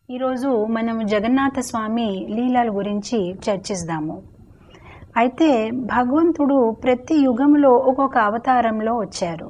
ఈరోజు మనం జగన్నాథ స్వామి లీలల గురించి చర్చిద్దాము. అయితే భగవంతుడు ప్రతి యుగంలో ఒక్కొక్క అవతారంలో వచ్చారు.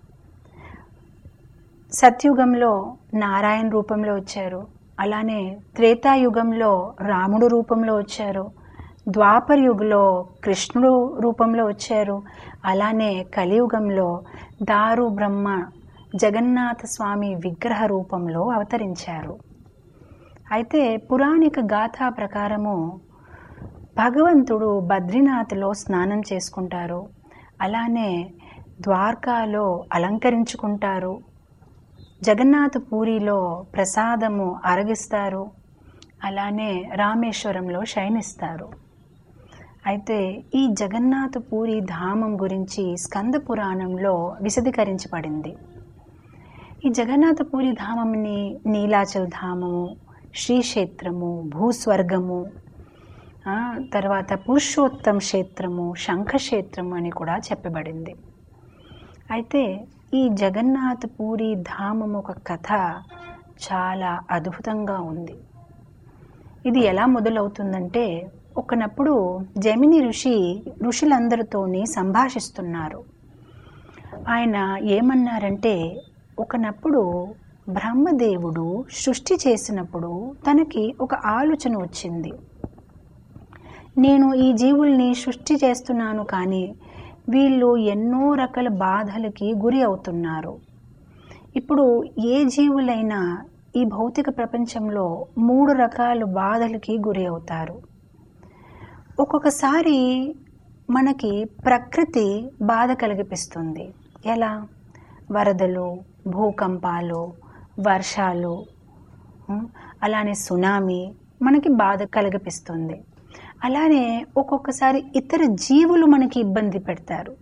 సత్యుగంలో నారాయణ రూపంలో వచ్చారు, అలానే త్రేతాయుగంలో రాముడు రూపంలో వచ్చారు, ద్వాపర యుగంలో కృష్ణుడు రూపంలో వచ్చారు, అలానే కలియుగంలో దారు బ్రహ్మ జగన్నాథ స్వామి విగ్రహ రూపంలో అవతరించారు. అయితే పురాణిక గాథా ప్రకారము భగవంతుడు బద్రీనాథ్లో స్నానం చేసుకుంటారు, అలానే ద్వారకాలో అలంకరించుకుంటారు, జగన్నాథ పూరిలో ప్రసాదము అరగిస్తారు, అలానే రామేశ్వరంలో శయనిస్తారు. అయితే ఈ జగన్నాథ పూరి ధామం గురించి స్కంద పురాణంలో విశదీకరించబడింది. ఈ జగన్నాథ పూరి ధామంని నీలాచల్ ధామము, శ్రీక్షేత్రము, భూస్వర్గము, తర్వాత పురుషోత్తమ క్షేత్రము, శంఖక్షేత్రము అని కూడా చెప్పబడింది. అయితే ఈ జగన్నాథ పూరి ధామం ఒక కథ చాలా అద్భుతంగా ఉంది. ఇది ఎలా మొదలవుతుందంటే, ఒకనప్పుడు జమిని ఋషులందరితోని సంభాషిస్తున్నారు. ఆయన ఏమన్నారంటే, ఒకనప్పుడు బ్రహ్మదేవుడు సృష్టి చేసినప్పుడు తనకి ఒక ఆలోచన వచ్చింది. నేను ఈ జీవుల్ని సృష్టి చేస్తున్నాను, కానీ వీళ్ళు ఎన్నో రకాల బాధలకి గురి అవుతున్నారు. ఇప్పుడు ఏ జీవులైనా ఈ భౌతిక ప్రపంచంలో 3 రకాల బాధలకి గురి అవుతారు. ఒక్కొక్కసారి మనకి ప్రకృతి బాధ కలిగిపిస్తుంది. ఎలా? వరదలు, భూకంపాలు, వర్షాలు, అలానే సునామీ మనకి బాధ కలిగిపిస్తుంది. అలానే ఒక్కొక్కసారి ఇతర జీవులు మనకి ఇబ్బంది పెడతారు.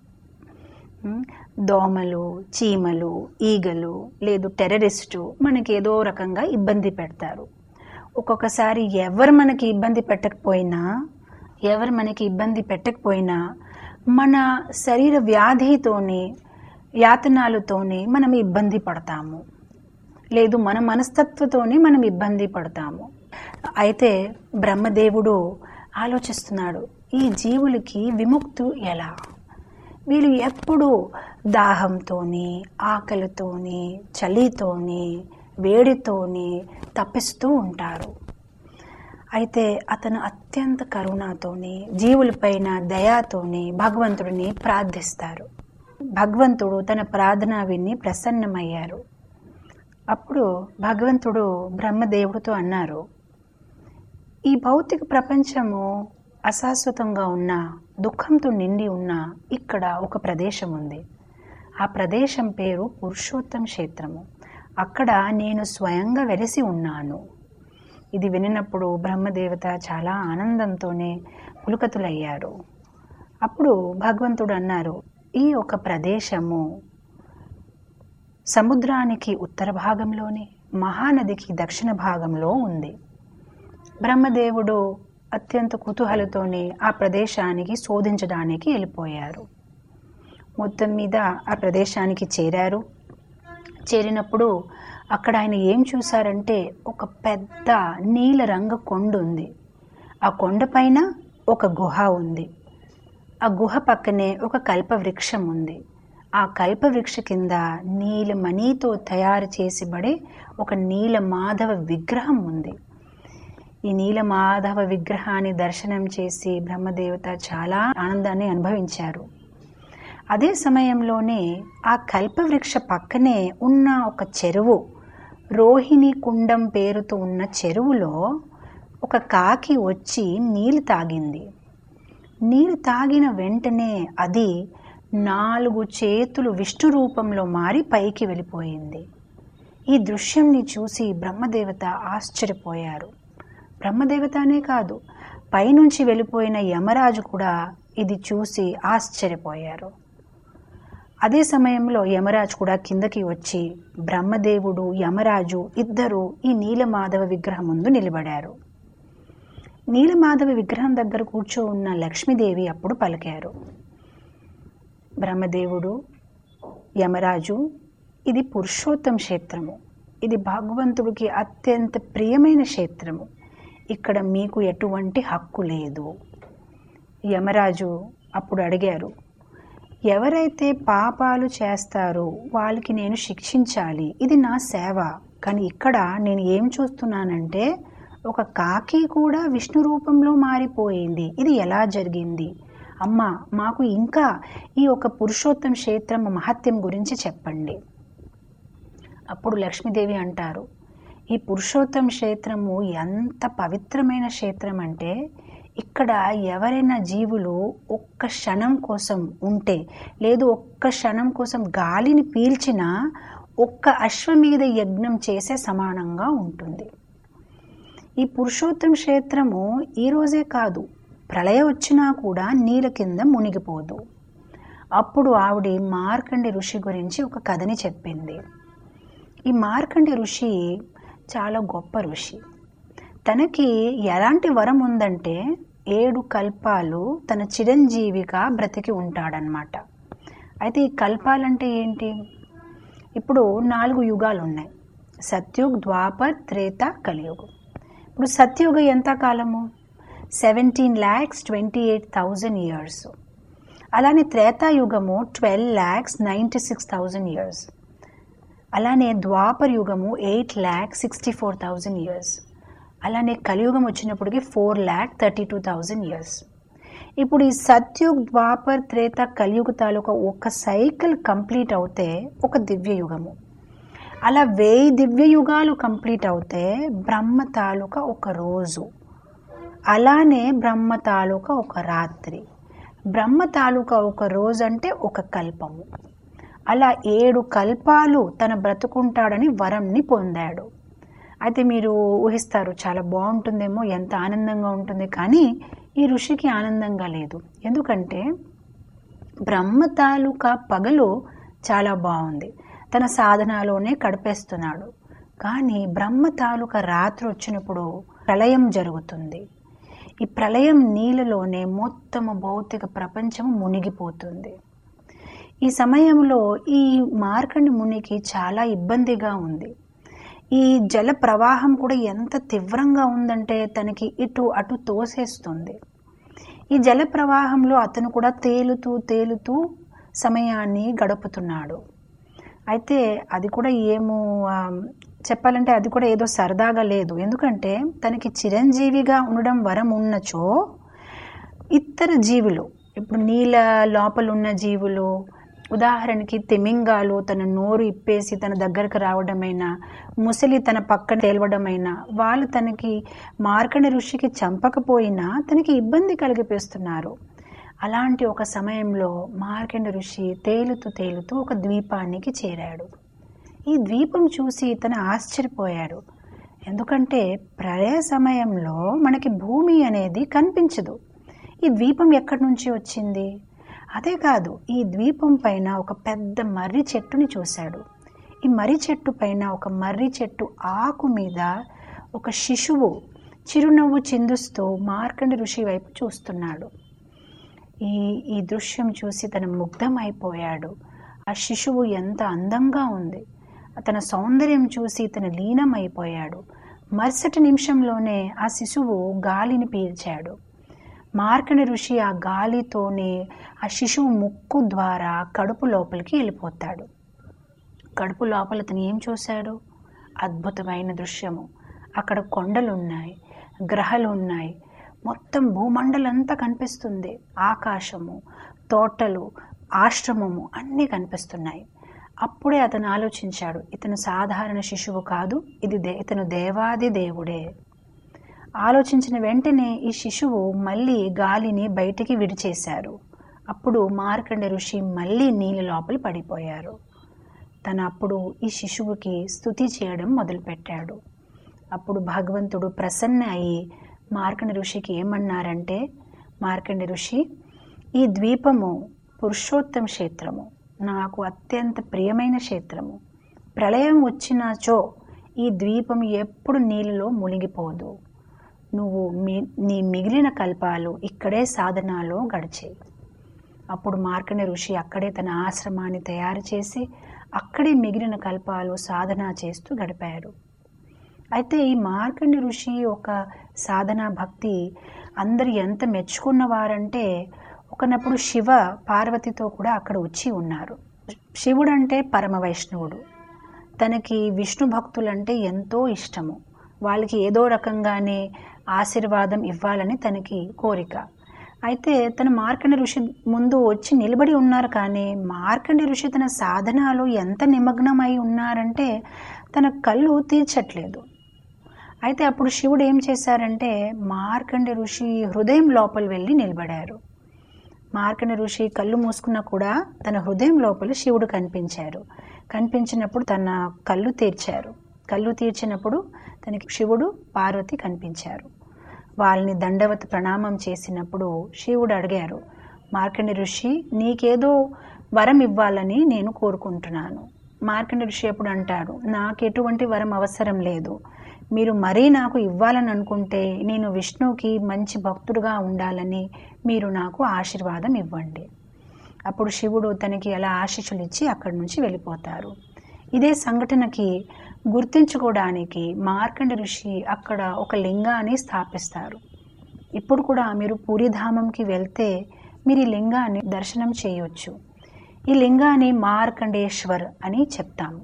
దోమలు, చీమలు, ఈగలు, లేదు టెర్రరిస్టు మనకి ఏదో రకంగా ఇబ్బంది పెడతారు. ఒక్కొక్కసారి ఎవరు మనకి ఇబ్బంది పెట్టకపోయినా మన శరీర వ్యాధితోని, యాతనాలతోని మనం ఇబ్బంది పడతాము, లేదు మన మనస్తత్వంతోనే మనం ఇబ్బంది పడతాము. అయితే బ్రహ్మదేవుడు ఆలోచిస్తున్నాడు, ఈ జీవులకి విముక్తి ఎలా? వీళ్ళు ఎప్పుడు దాహంతోని, ఆకలితోని, చలితోని, వేడితోని తప్పిస్తూ ఉంటారు. అయితే అతను అత్యంత కరుణతోని, జీవులపైన దయాతోని భగవంతుడిని ప్రార్థిస్తారు. భగవంతుడు తన ప్రార్థన విని ప్రసన్నమయ్యారు. అప్పుడు భగవంతుడు బ్రహ్మదేవుడితో అన్నారు, ఈ భౌతిక ప్రపంచము అశాశ్వతంగా ఉన్న, దుఃఖంతో నిండి ఉన్న ఇక్కడ ఒక ప్రదేశం ఉంది. ఆ ప్రదేశం పేరు పురుషోత్తమ క్షేత్రము. అక్కడ నేను స్వయంగా వెలిసి ఉన్నాను. ఇది వినినప్పుడు బ్రహ్మదేవత చాలా ఆనందంతోనే పులకతులయ్యారు. అప్పుడు భగవంతుడు అన్నారు, ఈ ఒక ప్రదేశము సముద్రానికి ఉత్తర భాగంలోని, మహానదికి దక్షిణ భాగంలో ఉంది. బ్రహ్మదేవుడు అత్యంత కుతూహలతోనే ఆ ప్రదేశానికి శోధించడానికి వెళ్ళిపోయారు. మొత్తం మీద ఆ ప్రదేశానికి చేరినప్పుడు అక్కడ ఆయన ఏం చూశారంటే, ఒక పెద్ద నీలరంగు కొండ ఉంది. ఆ కొండపైన ఒక గుహ ఉంది. ఆ గుహ పక్కనే ఒక కల్పవృక్షం ఉంది. ఆ కల్పవృక్ష కింద నీలమణితో తయారు చేసిబడే ఒక నీలమాధవ విగ్రహం ఉంది. ఈ నీలమాధవ విగ్రహాన్ని దర్శనం చేసి బ్రహ్మదేవత చాలా ఆనందాన్ని అనుభవించారు. అదే సమయంలోనే ఆ కల్పవృక్ష పక్కనే ఉన్న ఒక చెరువు, రోహిణి కుండం పేరుతో ఉన్న చెరువులో ఒక కాకి వచ్చి నీళ్ళు తాగింది. నీళ్ళు తాగిన వెంటనే అది 4 చేతులు విష్ణు రూపంలో మారి పైకి వెళ్ళిపోయింది. ఈ దృశ్యంని చూసి బ్రహ్మదేవత ఆశ్చర్యపోయారు. బ్రహ్మదేవతనే కాదు, పైనుంచి వెళ్ళిపోయిన యమరాజు కూడా ఇది చూసి ఆశ్చర్యపోయారు. అదే సమయంలో యమరాజు కూడా కిందకి వచ్చి బ్రహ్మదేవుడు, యమరాజు ఇద్దరు ఈ నీలమాధవ విగ్రహం ముందు నిలబడారు. నీలమాధవ విగ్రహం దగ్గర కూర్చో ఉన్న లక్ష్మీదేవి అప్పుడు పలికారు, బ్రహ్మదేవుడు, యమరాజు, ఇది పురుషోత్తమ క్షేత్రము. ఇది భగవంతుడికి అత్యంత ప్రియమైన క్షేత్రము. ఇక్కడ మీకు ఎటువంటి హక్కు లేదు. యమరాజు అప్పుడు అడిగారు, ఎవరైతే పాపాలు చేస్తారో వాళ్ళకి నేను శిక్షించాలి, ఇది నా సేవ. కానీ ఇక్కడ నేను ఏం చూస్తున్నానంటే ఒక కాకి కూడా విష్ణు రూపంలో మారిపోయింది. ఇది ఎలా జరిగింది? అమ్మ, మాకు ఇంకా ఈ ఒక పురుషోత్తం క్షేత్రం మహత్యం గురించి చెప్పండి. అప్పుడు లక్ష్మీదేవి అంటారు, ఈ పురుషోత్తం క్షేత్రము ఎంత పవిత్రమైన క్షేత్రం అంటే ఇక్కడ ఎవరైనా జీవులు ఒక్క క్షణం కోసం ఉంటే, లేదు ఒక్క క్షణం కోసం గాలిని పీల్చినా ఒక్క అశ్వమేధ యజ్ఞం చేసే సమానంగా ఉంటుంది. ఈ పురుషోత్తం క్షేత్రము ఈరోజే కాదు, ప్రళయం వచ్చినా కూడా నీళ్ళ కింద మునిగిపోదు. అప్పుడు ఆవిడ మార్కండి ఋషి గురించి ఒక కథని చెప్పింది. ఈ మార్కండి ఋషి చాలా గొప్ప ఋషి. తనకి ఎలాంటి వరం ఉందంటే 7 కల్పాలు తన చిరంజీవిగా బ్రతికి ఉంటాడనమాట. అయితే ఈ కల్పాలంటే ఏంటి? ఇప్పుడు 4 యుగాలు ఉన్నాయి, సత్యుగ్, ద్వాపర్, త్రేత, కలియుగం. ఇప్పుడు సత్యుగ ఎంత కాలము? 17,28,000 ఇయర్స్. అలానే త్రేతాయుగము 12,96,000 ఇయర్స్. అలానే ద్వాపర యుగము 8,64,000 ఇయర్స్. అలానే కలియుగం వచ్చినప్పటికి 4,32,000 ఇయర్స్. ఇప్పుడు ఈ సత్యుగ్, ద్వాపర్, త్రేత, కలియుగ తాలూకా ఒక సైకిల్ కంప్లీట్ అవుతే ఒక దివ్య యుగము. అలా 1000 దివ్య యుగాలు కంప్లీట్ అవుతే బ్రహ్మ తాలూకా ఒక రోజు. అలానే బ్రహ్మ తాలూకా ఒక రాత్రి. బ్రహ్మ తాలూకా ఒక రోజు అంటే ఒక కల్పము. అలా 7 కల్పాలు తన బ్రతుకుంటాడని వరంని పొందాడు. అయితే మీరు ఊహిస్తారు, చాలా బాగుంటుందేమో, ఎంత ఆనందంగా ఉంటుంది. కానీ ఈ ఋషికి ఆనందంగా లేదు. ఎందుకంటే బ్రహ్మ తాలూకా పగలు చాలా బాగుంది, తన సాధనలోనే గడిపేస్తున్నాడు. కానీ బ్రహ్మ తాలూకా రాత్రి వచ్చినప్పుడు ప్రళయం జరుగుతుంది. ఈ ప్రళయం నీళ్ళలోనే మొత్తము భౌతిక ప్రపంచం మునిగిపోతుంది. ఈ సమయంలో ఈ మార్కండి మునికి చాలా ఇబ్బందిగా ఉంది. ఈ జల ప్రవాహం కూడా ఎంత తీవ్రంగా ఉందంటే తనకి ఇటు అటు తోసేస్తుంది. ఈ జల ప్రవాహంలో అతను కూడా తేలుతూ సమయాన్ని గడుపుతున్నాడు. అయితే అది కూడా చెప్పాలంటే అది కూడా ఏదో సరదాగా లేదు. ఎందుకంటే తనకి చిరంజీవిగా ఉండడం వరం ఉన్నచో ఇతర జీవులు, ఇప్పుడు నీళ్ళ లోపల ఉన్న జీవులు, ఉదాహరణకి తిమింగాలు తన నోరు ఇప్పేసి తన దగ్గరకు రావడమైనా, ముసలి తన పక్కన తేలవడమైనా, వాళ్ళు తనకి మార్కండి ఋషికి చంపకపోయినా తనకి ఇబ్బంది కలిగిపిస్తున్నారు. అలాంటి ఒక సమయంలో మార్కండి ఋషి తేలుతూ ఒక ద్వీపానికి చేరాడు. ఈ ద్వీపం చూసి తను ఆశ్చర్యపోయాడు. ఎందుకంటే ప్రళయ సమయంలో మనకి భూమి అనేది కనిపించదు. ఈ ద్వీపం ఎక్కడి నుంచి వచ్చింది? అదే కాదు, ఈ ద్వీపం పైన ఒక పెద్ద మర్రి చెట్టుని చూశాడు. ఈ మర్రి చెట్టు పైన ఒక మర్రి చెట్టు ఆకు మీద ఒక శిశువు చిరునవ్వు చిందుస్తూ మార్కండి ఋషి వైపు చూస్తున్నాడు. ఈ దృశ్యం చూసి తను ముగ్ధమైపోయాడు. ఆ శిశువు ఎంత అందంగా ఉంది. తన సౌందర్యం చూసి తను లీనమైపోయాడు. మరుసటి నిమిషంలోనే ఆ శిశువు గాలిని పీల్చాడు. మార్కండి ఋషి ఆ గాలితోనే ఆ శిశువు ముక్కు ద్వారా కడుపు లోపలికి వెళ్ళిపోతాడు. కడుపు లోపల తను ఏం చూశాడు? అద్భుతమైన దృశ్యము. అక్కడ కొండలున్నాయి, గ్రహాలు ఉన్నాయి, మొత్తం భూమండలంతా కనిపిస్తుంది. ఆకాశము, తోటలు, ఆశ్రమము అన్నీ కనిపిస్తున్నాయి. అప్పుడే అతను ఆలోచించాడు, ఇతను సాధారణ శిశువు కాదు, ఇతను దేవాది దేవుడే. ఆలోచించిన వెంటనే ఈ శిశువు మళ్ళీ గాలిని బయటికి విడిచేశారు. అప్పుడు మార్కండి ఋషి మళ్ళీ నీళ్ళ లోపల పడిపోయారు. తను అప్పుడు ఈ శిశువుకి స్తుతి చేయడం మొదలుపెట్టాడు. అప్పుడు భగవంతుడు ప్రసన్న అయి మార్కండి ఋషికి ఏమన్నారంటే, మార్కండి ఋషి, ఈ ద్వీపము పురుషోత్తం క్షేత్రము, నాకు అత్యంత ప్రియమైన క్షేత్రము. ప్రళయం వచ్చినాచో ఈ ద్వీపం ఎప్పుడు నీళ్ళలో మునిగిపోదు. నువ్వు నీ మిగిలిన కల్పాలు ఇక్కడే సాధనాలో గడిచేయి. అప్పుడు మార్కండి ఋషి అక్కడే తన ఆశ్రమాన్ని తయారు చేసి అక్కడే మిగిలిన కల్పాలు సాధన చేస్తూ గడిపారు. అయితే ఈ మార్కండి ఋషి ఒక సాధనా భక్తి అందరు ఎంత మెచ్చుకున్నవారంటే ఒకనప్పుడు శివ పార్వతితో కూడా అక్కడ వచ్చి ఉన్నారు. శివుడు అంటే పరమ వైష్ణవుడు. తనకి విష్ణు భక్తులంటే ఎంతో ఇష్టము. వాళ్ళకి ఏదో రకంగానే ఆశీర్వాదం ఇవ్వాలని తనకి కోరిక. అయితే తన మార్కండి ఋషి ముందు వచ్చి నిలబడి ఉన్నారు. కానీ మార్కండి ఋషి తన సాధనలో ఎంత నిమగ్నమై ఉన్నారంటే తన కళ్ళు తీర్చట్లేదు. అయితే అప్పుడు శివుడు ఏం చేశారంటే మార్కండి ఋషి హృదయం లోపల వెళ్ళి నిలబడారు. మార్కండి ఋషి కళ్ళు మూసుకున్నా కూడా తన హృదయం లోపల శివుడు కనిపించారు. కనిపించినప్పుడు తన కళ్ళు తీర్చారు. కళ్ళు తీర్చినప్పుడు తనకి శివుడు పార్వతి కనిపించారు. వాళ్ళని దండవత్ ప్రణామం చేసినప్పుడు శివుడు అడిగారు, మార్కండి ఋషి నీకేదో వరం ఇవ్వాలని నేను కోరుకుంటున్నాను. మార్కండి ఋషి ఎప్పుడు అంటాడు, నాకు ఎటువంటి వరం అవసరం లేదు. మీరు మరీ నాకు ఇవ్వాలని అనుకుంటే నేను విష్ణువుకి మంచి భక్తుడుగా ఉండాలని మీరు నాకు ఆశీర్వాదం ఇవ్వండి. అప్పుడు శివుడు తనకి అలా ఆశీస్సులు ఇచ్చి అక్కడి నుంచి వెళ్ళిపోతారు. ఇదే సంఘటనకి గుర్తించుకోవడానికి మార్కండి ఋషి అక్కడ ఒక లింగాన్ని స్థాపిస్తారు. ఇప్పుడు కూడా మీరు పూరిధామంకి వెళ్తే మీరు ఈ లింగాన్ని దర్శనం చేయొచ్చు. ఈ లింగాన్ని మార్కండేశ్వర్ అని చెప్తాము.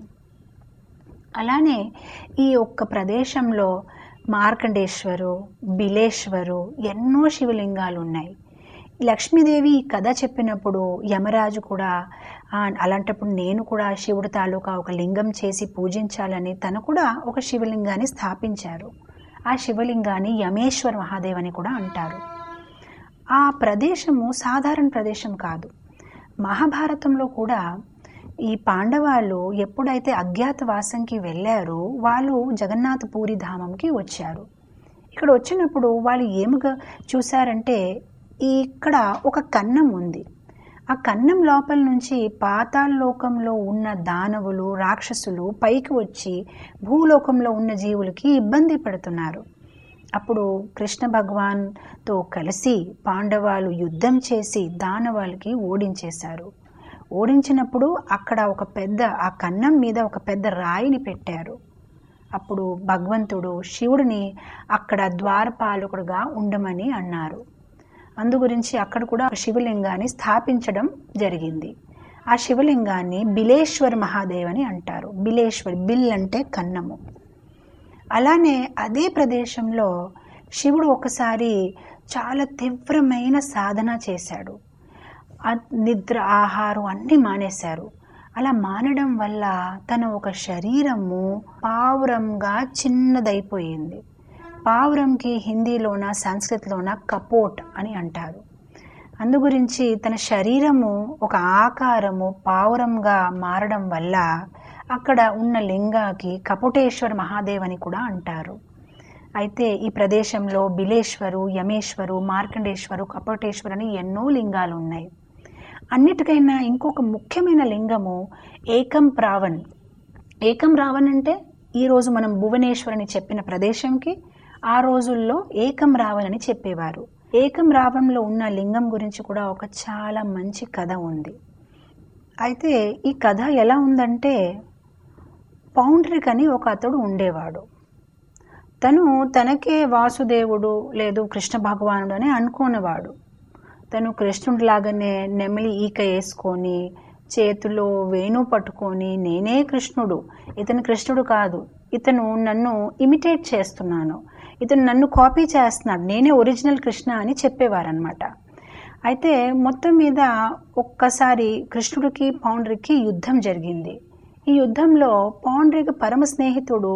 అలానే ఈ ఒక్క ప్రదేశంలో మార్కండేశ్వరు, బిలేశ్వరు ఎన్నో శివలింగాలు ఉన్నాయి. లక్ష్మీదేవి ఈ కథ చెప్పినప్పుడు యమరాజు కూడా అలాంటప్పుడు నేను కూడా శివుడి తాలూకా ఒక లింగం చేసి పూజించాలని తను కూడా ఒక శివలింగాన్ని స్థాపించారు. ఆ శివలింగాన్ని యమేశ్వర మహాదేవ్ అని కూడా అంటారు. ఆ ప్రదేశము సాధారణ ప్రదేశం కాదు. మహాభారతంలో కూడా ఈ పాండవాళ్ళు ఎప్పుడైతే అజ్ఞాతవాసంకి వెళ్ళారో వాళ్ళు జగన్నాథ పూరి ధామంకి వచ్చారు. ఇక్కడ వచ్చినప్పుడు వాళ్ళు ఏముగా చూశారంటే ఇక్కడ ఒక కన్నం ఉంది. ఆ కన్నం లోపల నుంచి పాతాళలోకంలో ఉన్న దానవులు, రాక్షసులు పైకి వచ్చి భూలోకంలో ఉన్న జీవులకి ఇబ్బంది పెడుతున్నారు. అప్పుడు కృష్ణ భగవాన్తో కలిసి పాండవాలు యుద్ధం చేసి దానవాళ్ళకి ఓడించేశారు. ఓడించినప్పుడు అక్కడ ఆ కన్నం మీద ఒక పెద్ద రాయిని పెట్టారు. అప్పుడు భగవంతుడు శివుడిని అక్కడ ద్వారపాలకుడుగా ఉండమని అన్నారు. అందుగురించి అక్కడ కూడా శివలింగాన్ని స్థాపించడం జరిగింది. ఆ శివలింగాన్ని బిలేశ్వర్ మహాదేవ్ అని అంటారు. బిలేశ్వర్, బిల్ అంటే కన్నము. అలానే అదే ప్రదేశంలో శివుడు ఒకసారి చాలా తీవ్రమైన సాధన చేశాడు. నిద్ర, ఆహారం అన్నీ మానేశారు. అలా మానడం వల్ల తన ఒక శరీరము పావురంగా చిన్నదైపోయింది. పావురంకి హిందీలోన సంస్కృతిలోన కపోట్ అని అంటారు. అందుగురించి తన శరీరము ఒక ఆకారము పావురంగా మారడం వల్ల అక్కడ ఉన్న లింగాకి కపటేశ్వర మహాదేవ్ అని కూడా అంటారు. అయితే ఈ ప్రదేశంలో బిలేశ్వరు, యమేశ్వరు, మార్కండేశ్వరు, కపటేశ్వరు అని ఎన్నో లింగాలు ఉన్నాయి. అన్నిటికైనా ఇంకొక ముఖ్యమైన లింగము ఏకం రావణ్. ఏకం రావణ్ అంటే ఈరోజు మనం భువనేశ్వర్ అని చెప్పిన ప్రదేశంకి ఆ రోజుల్లో ఏకం రావణ్ అని చెప్పేవారు. ఏకం రావణ్లో ఉన్న లింగం గురించి కూడా ఒక చాలా మంచి కథ ఉంది. అయితే ఈ కథ ఎలా ఉందంటే పౌండ్రిక్ అని ఒక అతడు ఉండేవాడు. తను తనకే వాసుదేవుడు లేదు కృష్ణ భగవానుడు అని అనుకునేవాడు. తను కృష్ణుడిలాగానే నెమలి ఈక వేసుకొని చేతిలో వేణు పట్టుకొని నేనే కృష్ణుడు, ఇతను కృష్ణుడు కాదు, ఇతను నన్ను ఇమిటేట్ చేస్తున్నాను, ఇతను నన్ను కాపీ చేస్తున్నాడు, నేనే ఒరిజినల్ కృష్ణ అని చెప్పేవారనమాట. అయితే మొత్తం మీద ఒక్కసారి కృష్ణుడికి పౌండ్రిక్కి యుద్ధం జరిగింది. ఈ యుద్ధంలో పౌండ్రిక్ పరమ స్నేహితుడు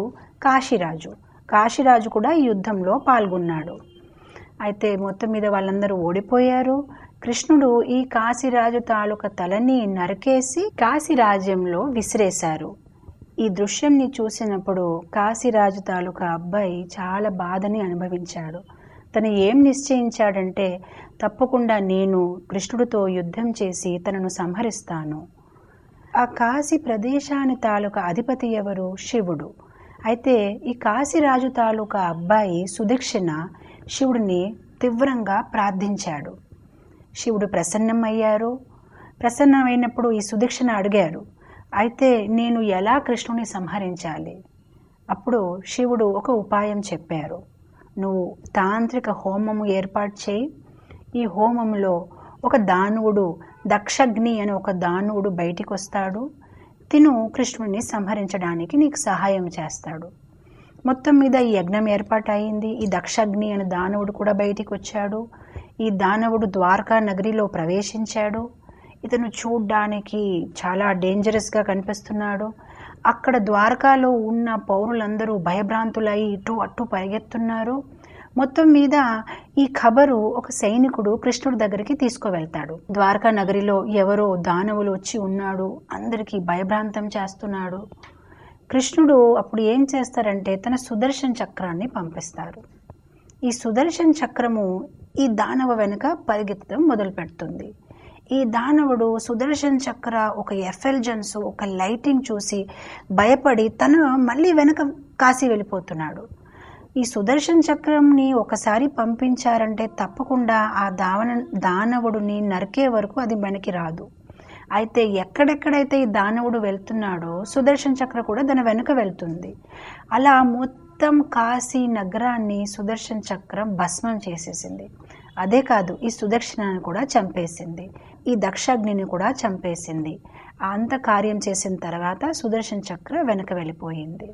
కాశీరాజు కూడా ఈ యుద్ధంలో పాల్గొన్నాడు. అయితే మొత్తం మీద వాళ్ళందరూ ఓడిపోయారు. కృష్ణుడు ఈ కాశీరాజు తాలూకా తలని నరికేసి కాశీరాజ్యంలో విసిరేశారు. ఈ దృశ్యంని చూసినప్పుడు కాశీరాజు తాలూకా అబ్బాయి చాలా బాధని అనుభవించాడు. తను ఏం నిశ్చయించాడంటే తప్పకుండా నేను కృష్ణుడితో యుద్ధం చేసి తనను సంహరిస్తాను. ఆ కాశీ ప్రదేశాన్ని తాలూకా అధిపతి ఎవరు? శివుడు. అయితే ఈ కాశీరాజు తాలూకా అబ్బాయి సుదక్షిణ శివుడిని తీవ్రంగా ప్రార్థించాడు. శివుడు ప్రసన్నమయ్యారు. ప్రసన్నమైనప్పుడు ఈ సుదక్షిణ అడిగారు, అయితే నేను ఎలా కృష్ణుని సంహరించాలి? అప్పుడు శివుడు ఒక ఉపాయం చెప్పారు. నువ్వు తాంత్రిక హోమము ఏర్పాటు చేయి. ఈ హోమంలో ఒక దానవుడు, దక్షగ్ని అనే ఒక దానవుడు బయటికి వస్తాడు. తిను కృష్ణుడిని సంహరించడానికి నీకు సహాయం చేస్తాడు. మొత్తం మీద ఈ యజ్ఞం ఏర్పాటయింది. ఈ దక్షగ్ని అనే దానవుడు కూడా బయటికి వచ్చాడు. ఈ దానవుడు ద్వారకా నగరిలో ప్రవేశించాడు. ఇతను చూడ్డానికి చాలా డేంజరస్గా కనిపిస్తున్నాడు. అక్కడ ద్వారకాలో ఉన్న పౌరులందరూ భయభ్రాంతులై ఇటు అటు పరిగెత్తున్నారు. మొత్తం మీద ఈ ఖబరు ఒక సైనికుడు కృష్ణుడి దగ్గరికి తీసుకువెళ్తాడు. ద్వారకా నగరిలో ఎవరో దానవులు వచ్చి ఉన్నాడు, అందరికీ భయభ్రాంతం చేస్తున్నాడు. కృష్ణుడు అప్పుడు ఏం చేస్తారంటే తన సుదర్శన చక్రాన్ని పంపిస్తారు. ఈ సుదర్శన చక్రము ఈ దానవ వెనుక పరిగెత్తడం మొదలు పెడుతుంది. ఈ దానవుడు సుదర్శన చక్ర ఒక ఎఫెల్జెన్స్, ఒక లైటింగ్ చూసి భయపడి తను మళ్ళీ వెనక కాశీ వెళ్ళిపోతున్నాడు. ఈ సుదర్శన చక్రంని ఒకసారి పంపించారంటే తప్పకుండా ఆ దానవుడిని నరికే వరకు అది మనకి రాదు. అయితే ఎక్కడెక్కడైతే ఈ దానవుడు వెళ్తున్నాడో సుదర్శన చక్ర కూడా దాని వెనుక వెళ్తుంది. అలా మొత్తం కాశీ నగరాన్ని సుదర్శన చక్రం భస్మం చేసేసింది. అదే కాదు, ఈ సుదర్శనాన్ని కూడా చంపేసింది, ఈ దక్షాగ్నిని కూడా చంపేసింది. అంత కార్యం చేసిన తర్వాత సుదర్శన చక్ర వెనక వెళ్ళిపోయింది.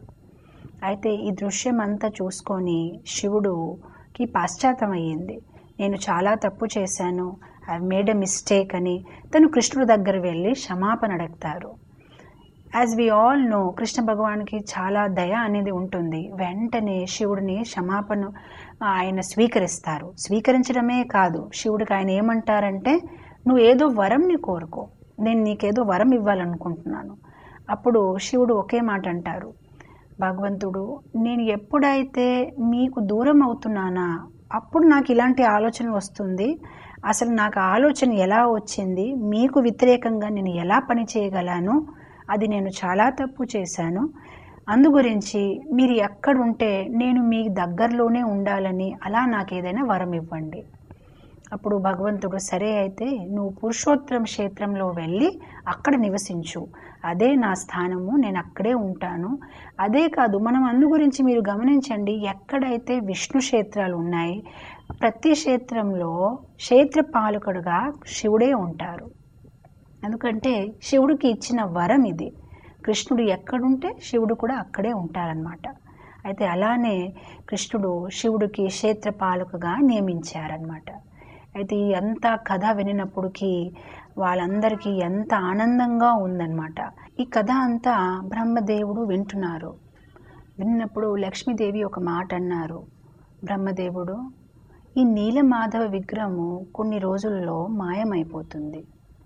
అయితే ఈ దృశ్యం అంతా చూసుకొని శివుడుకి పాశ్చాత్యమయ్యింది. నేను చాలా తప్పు చేశాను, ఐ మేడ్ ఎ మిస్టేక్ అని తను కృష్ణుడి దగ్గర వెళ్ళి క్షమాపణ అడుగుతారు. As we all know, Krishna భగవాన్కి చాలా దయ అనేది ఉంటుంది. వెంటనే శివుడిని క్షమాపణ ఆయన స్వీకరిస్తారు. స్వీకరించడమే కాదు, శివుడికి ఆయన ఏమంటారంటే, నువ్వు ఏదో వరంని కోరుకో, నేను నీకేదో వరం ఇవ్వాలనుకుంటున్నాను. అప్పుడు శివుడు ఒకే మాట అంటారు, భగవంతుడు, నేను ఎప్పుడైతే మీకు దూరం అవుతున్నానా అప్పుడు నాకు ఇలాంటి ఆలోచన వస్తుంది. అసలు నాకు ఆలోచన ఎలా వచ్చింది, మీకు వ్యతిరేకంగా నేను ఎలా పని చేయగలను, అది నేను చాలా తప్పు చేశాను. అందు గురించి మీరు ఎక్కడుంటే నేను మీ దగ్గరలోనే ఉండాలని అలా నాకు ఏదైనా వరం ఇవ్వండి. అప్పుడు భగవంతుడు, సరే అయితే నువ్వు పురుషోత్తమ క్షేత్రంలో వెళ్ళి అక్కడ నివసించు, అదే నా స్థానము, నేను అక్కడే ఉంటాను. అదే కాదు, మనం అందు గురించి మీరు గమనించండి, ఎక్కడైతే విష్ణు క్షేత్రాలు ఉన్నాయి ప్రతి క్షేత్రంలో క్షేత్రపాలకుడుగా శివుడే ఉంటారు. ఎందుకంటే శివుడికి ఇచ్చిన వరం ఇది. కృష్ణుడు ఎక్కడుంటే శివుడు కూడా అక్కడే ఉంటారనమాట. అయితే అలానే కృష్ణుడు శివుడికి క్షేత్రపాలకుగా నియమించారనమాట. అయితే ఈ అంతా కథ వినినప్పటికీ వాళ్ళందరికీ ఎంత ఆనందంగా ఉందన్నమాట. ఈ కథ అంతా బ్రహ్మదేవుడు వింటున్నారు. విన్నప్పుడు లక్ష్మీదేవి ఒక మాట అన్నారు, బ్రహ్మదేవుడు, ఈ నీలమాధవ విగ్రహము కొన్ని రోజుల్లో మాయమైపోతుంది.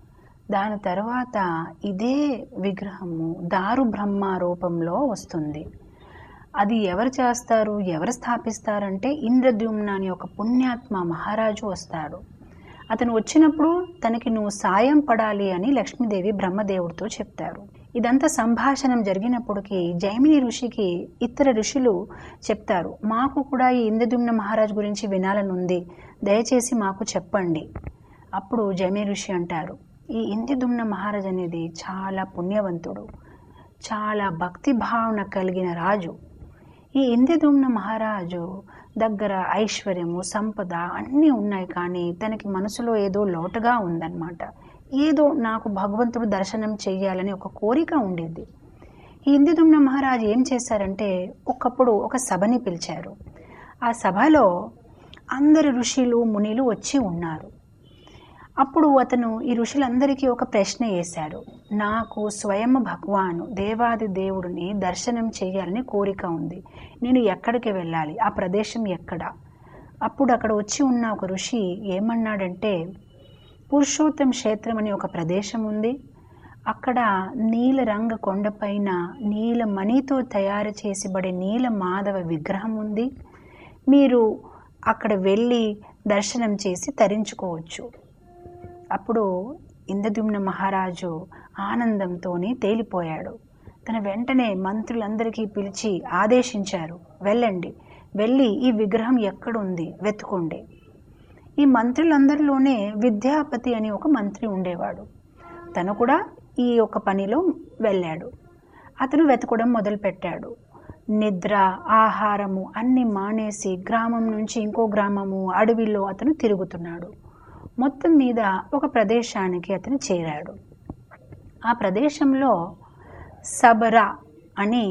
దాని తర్వాత ఇదే విగ్రహము దారు బ్రహ్మ రూపంలో వస్తుంది. అది ఎవరు చేస్తారు, ఎవరు స్థాపిస్తారంటే ఇంద్రద్యుమ్న అని ఒక పుణ్యాత్మ మహారాజు వస్తాడు. అతను వచ్చినప్పుడు తనకి నువ్వు సాయం పడాలి అని లక్ష్మీదేవి బ్రహ్మదేవుడితో చెప్తారు. ఇదంతా సంభాషణం జరిగినప్పటికీ జైమిని ఋషికి ఇతర ఋషులు చెప్తారు, మాకు కూడా ఈ ఇంద్రద్యుమ్న మహారాజు గురించి వినాలని ఉంది, దయచేసి మాకు చెప్పండి. అప్పుడు జైమిని ఋషి అంటారు, ఈ ఇంద్రద్యుమ్న మహారాజు అనేది చాలా పుణ్యవంతుడు, చాలా భక్తి భావన కలిగిన రాజు. ఈ ఇంద్రద్యుమ్న మహారాజు దగ్గర ఐశ్వర్యము, సంపద అన్నీ ఉన్నాయి, కానీ తనకి మనసులో ఏదో లోటుగా ఉందన్నమాట. ఏదో నాకు భగవంతుడు దర్శనం చెయ్యాలని ఒక కోరిక ఉండేది. ఈ ఇంద్రద్యుమ్న మహారాజు ఏం చేశారంటే ఒకప్పుడు ఒక సభని పిలిచారు. ఆ సభలో అందరు ఋషులు మునిలు వచ్చి ఉన్నారు. అప్పుడు అతను ఈ ఋషులందరికీ ఒక ప్రశ్న వేశాడు, నాకు స్వయం భగవాను దేవాది దేవుడిని దర్శనం చేయాలని కోరిక ఉంది, నేను ఎక్కడికి వెళ్ళాలి, ఆ ప్రదేశం ఎక్కడ? అప్పుడు అక్కడ వచ్చి ఉన్న ఒక ఋషి ఏమన్నాడంటే, పురుషోత్తమ క్షేత్రం అని ఒక ప్రదేశం ఉంది, అక్కడ నీల రంగు కొండపైన నీల మణితో తయారు చేసిబడే నీల మాధవ విగ్రహం ఉంది, మీరు అక్కడ వెళ్ళి దర్శనం చేసి తరించుకోవచ్చు. అప్పుడు ఇంద్రద్యుమ్న మహారాజు ఆనందంతో తేలిపోయాడు. తన వెంటనే మంత్రులందరికీ పిలిచి ఆదేశించారు, వెళ్ళండి, వెళ్ళి ఈ విగ్రహం ఎక్కడుంది వెతుకోండి. ఈ మంత్రులందరిలోనే విద్యాపతి అని ఒక మంత్రి ఉండేవాడు. తను కూడా ఈ ఒక పనిలో వెళ్ళాడు. అతను వెతకడం మొదలుపెట్టాడు. నిద్ర, ఆహారము అన్నీ మానేసి గ్రామం నుంచి ఇంకో గ్రామము, అడవిలో అతను తిరుగుతున్నాడు. మొత్తం మీద ఒక ప్రదేశానికి అతను చేరాడు. ఆ ప్రదేశంలో సబరా అని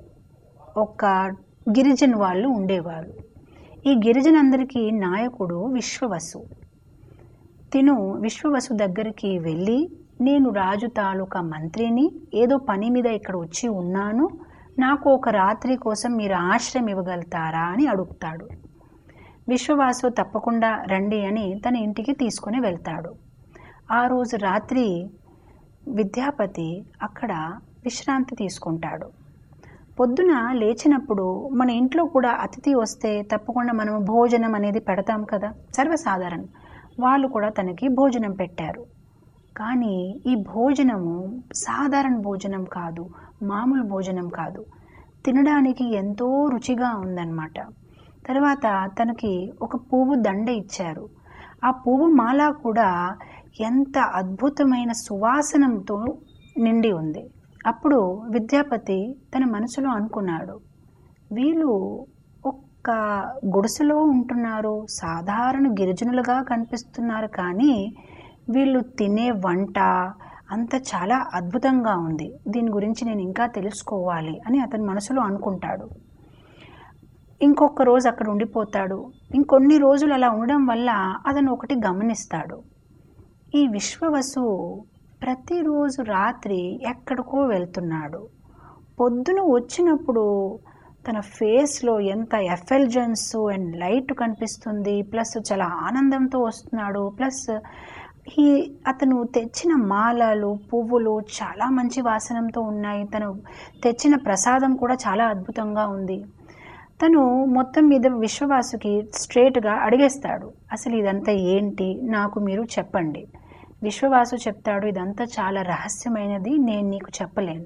ఒక గిరిజన వాళ్ళు ఉండేవారు. ఈ గిరిజనందరికీ నాయకుడు విశ్వవసు. తిను విశ్వవసు దగ్గరికి వెళ్ళి, నేను రాజు తాలూకా మంత్రిని, ఏదో పని మీద ఇక్కడ వచ్చి ఉన్నాను, నాకు ఒక రాత్రి కోసం మీరు ఆశ్రయం ఇవ్వగలుగుతారా అని అడుగుతాడు. విశ్వవాసు తప్పకుండా రండి అని తన ఇంటికి తీసుకుని వెళ్తాడు. ఆ రోజు రాత్రి విద్యాపతి అక్కడ విశ్రాంతి తీసుకుంటాడు. పొద్దున లేచినప్పుడు మన ఇంట్లో కూడా అతిథి వస్తే తప్పకుండా మనం భోజనం అనేది పెడతాం కదా, సర్వసాధారణం. వాళ్ళు కూడా తనకి భోజనం పెట్టారు. కానీ ఈ భోజనము సాధారణ భోజనం కాదు, మామూలు భోజనం కాదు, తినడానికి ఎంతో రుచిగా ఉందన్నమాట. తర్వాత తనకి ఒక పువ్వు దండ ఇచ్చారు. ఆ పువ్వు మాల కూడా ఎంత అద్భుతమైన సువాసనంతో నిండి ఉంది. అప్పుడు విద్యాపతి తన మనసులో అనుకున్నాడు, వీళ్ళు ఒక్క గుడిసెలో ఉంటున్నారు, సాధారణ గిరిజనులుగా కనిపిస్తున్నారు, కానీ వీళ్ళు తినే వంట అంత చాలా అద్భుతంగా ఉంది, దీని గురించి నేను ఇంకా తెలుసుకోవాలి అని అతని మనసులో అనుకుంటాడు. ఇంకొక రోజు అక్కడ ఉండిపోతాడు. ఇంకొన్ని రోజులు అలా ఉండడం వల్ల అతను ఒకటి గమనిస్తాడు. ఈ విశ్వవసు ప్రతిరోజు రాత్రి ఎక్కడికో వెళ్తున్నాడు. పొద్దున వచ్చినప్పుడు తన ఫేస్లో ఎంత ఎఫెల్జెన్స్ అండ్ లైట్ కనిపిస్తుంది, ప్లస్ చాలా ఆనందంతో వస్తున్నాడు. ప్లస్ అతను తెచ్చిన మాలలు, పువ్వులు చాలా మంచి వాసనంతో ఉన్నాయి. తను తెచ్చిన ప్రసాదం కూడా చాలా అద్భుతంగా ఉంది. తను మొత్తం మీద విశ్వవాసుకి స్ట్రేట్గా అడిగేస్తాడు, అసలు ఇదంతా ఏంటి, నాకు మీరు చెప్పండి. విశ్వవాసు చెప్తాడు, ఇదంతా చాలా రహస్యమైనది, నేను నీకు చెప్పలేను.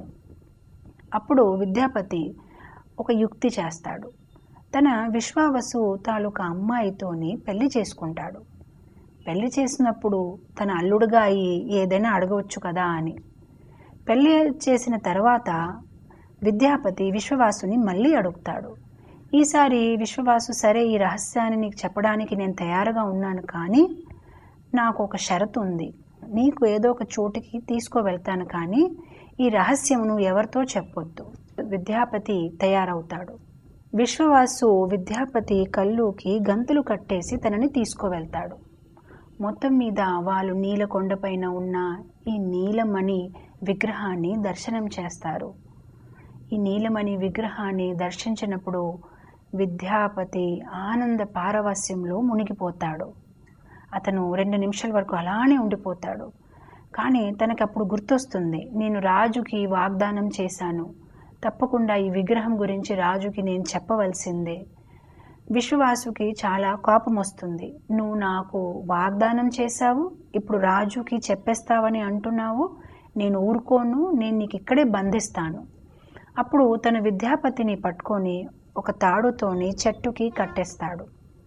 అప్పుడు విద్యాపతి ఒక యుక్తి చేస్తాడు. తన విశ్వవసు తాలూకా అమ్మాయితోని పెళ్లి చేసుకుంటాడు. పెళ్లి చేసినప్పుడు తన అల్లుడుగా అయ్యి ఏదైనా అడగవచ్చు కదా అని. పెళ్లి చేసిన తర్వాత విద్యాపతి విశ్వవాసుని మళ్ళీ అడుగుతాడు. ఈసారి విశ్వవాసు, సరే ఈ రహస్యాన్ని నీకు చెప్పడానికి నేను తయారుగా ఉన్నాను, కానీ నాకు ఒక షరతు ఉంది, నీకు ఏదో ఒక చోటికి తీసుకువెళ్తాను, కానీ ఈ రహస్యం నువ్వు ఎవరితో చెప్పొద్దు. విద్యాపతి తయారవుతాడు. విశ్వవాసు విద్యాపతి కళ్ళుకి గంతులు కట్టేసి తనని తీసుకువెళ్తాడు. మొత్తం మీద వాళ్ళు నీలకొండపైన ఉన్న ఈ నీలమణి విగ్రహాన్ని దర్శనం చేస్తారు. ఈ నీలమణి విగ్రహాన్ని దర్శించినప్పుడు విద్యాపతి ఆనంద పారవస్యంలో మునిగిపోతాడు. అతను 2 నిమిషాల వరకు అలానే ఉండిపోతాడు. కానీ తనకు అప్పుడు గుర్తొస్తుంది, నేను రాజుకి వాగ్దానం చేశాను, తప్పకుండా ఈ విగ్రహం గురించి రాజుకి నేను చెప్పవలసిందే. విశ్వవాసుకి చాలా కోపం వస్తుంది, నువ్వు నాకు వాగ్దానం చేశావు, ఇప్పుడు రాజుకి చెప్పేస్తావని అంటున్నావు, నేను ఊరుకోను, నేను నీకు ఇక్కడే బంధిస్తాను. అప్పుడు తన విద్యాపతిని పట్టుకొని ఒక తాడుతోని చెట్టుకి కట్టేస్తాడు.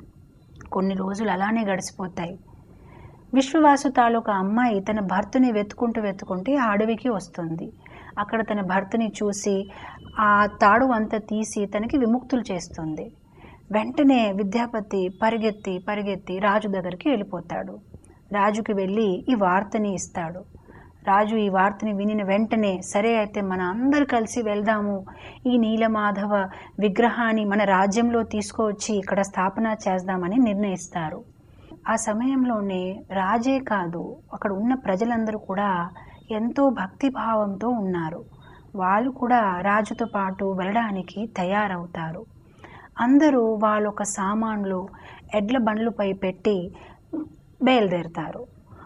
కొన్ని రోజులు అలానే గడిచిపోతాయి. విశ్వవాసు తాలూకా అమ్మాయి తన భర్తని వెతుకుంటూ ఆ అడవికి వస్తుంది. అక్కడ తన భర్తని చూసి ఆ తాడు అంతా తీసి తనకి విముక్తులు చేస్తుంది. వెంటనే విద్యాపతి పరిగెత్తి రాజు దగ్గరికి వెళ్ళిపోతాడు. రాజుకి వెళ్ళి ఈ వార్తని ఇస్తాడు. రాజు ఈ వార్తని వినిన వెంటనే, సరే అయితే మన అందరు కలిసి వెళ్దాము, ఈ నీలమాధవ విగ్రహాన్ని మన రాజ్యంలో తీసుకువచ్చి ఇక్కడ స్థాపన చేద్దామని నిర్ణయిస్తారు. ఆ సమయంలోనే రాజే కాదు, అక్కడ ఉన్న ప్రజలందరూ కూడా ఎంతో భక్తిభావంతో ఉన్నారు. వాళ్ళు కూడా రాజుతో పాటు వెళ్ళడానికి తయారవుతారు. అందరూ వాళ్ళొక సామాన్లు ఎడ్ల బండ్లపై పెట్టి బయలుదేరుతారు.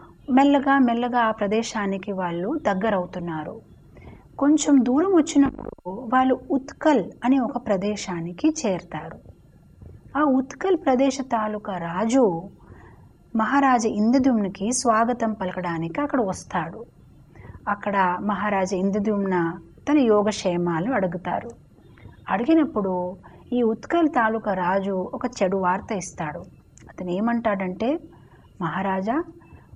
మెల్లగా ఆ ప్రదేశానికి వాళ్ళు దగ్గరవుతున్నారు. కొంచెం దూరం వచ్చినప్పుడు వాళ్ళు ఉత్కల్ అనే ఒక ప్రదేశానికి చేరుతారు. ఆ ఉత్కల్ ప్రదేశ తాలూకా రాజు మహారాజా ఇంద్రద్యుమ్నుకి స్వాగతం పలకడానికి అక్కడ వస్తాడు. అక్కడ మహారాజా ఇంద్రద్యుమ్న తన యోగక్షేమాలు అడుగుతారు. అడిగినప్పుడు ఈ ఉత్కల్ తాలూకా రాజు ఒక చెడు వార్త ఇస్తాడు. అతను ఏమంటాడంటే, మహారాజా,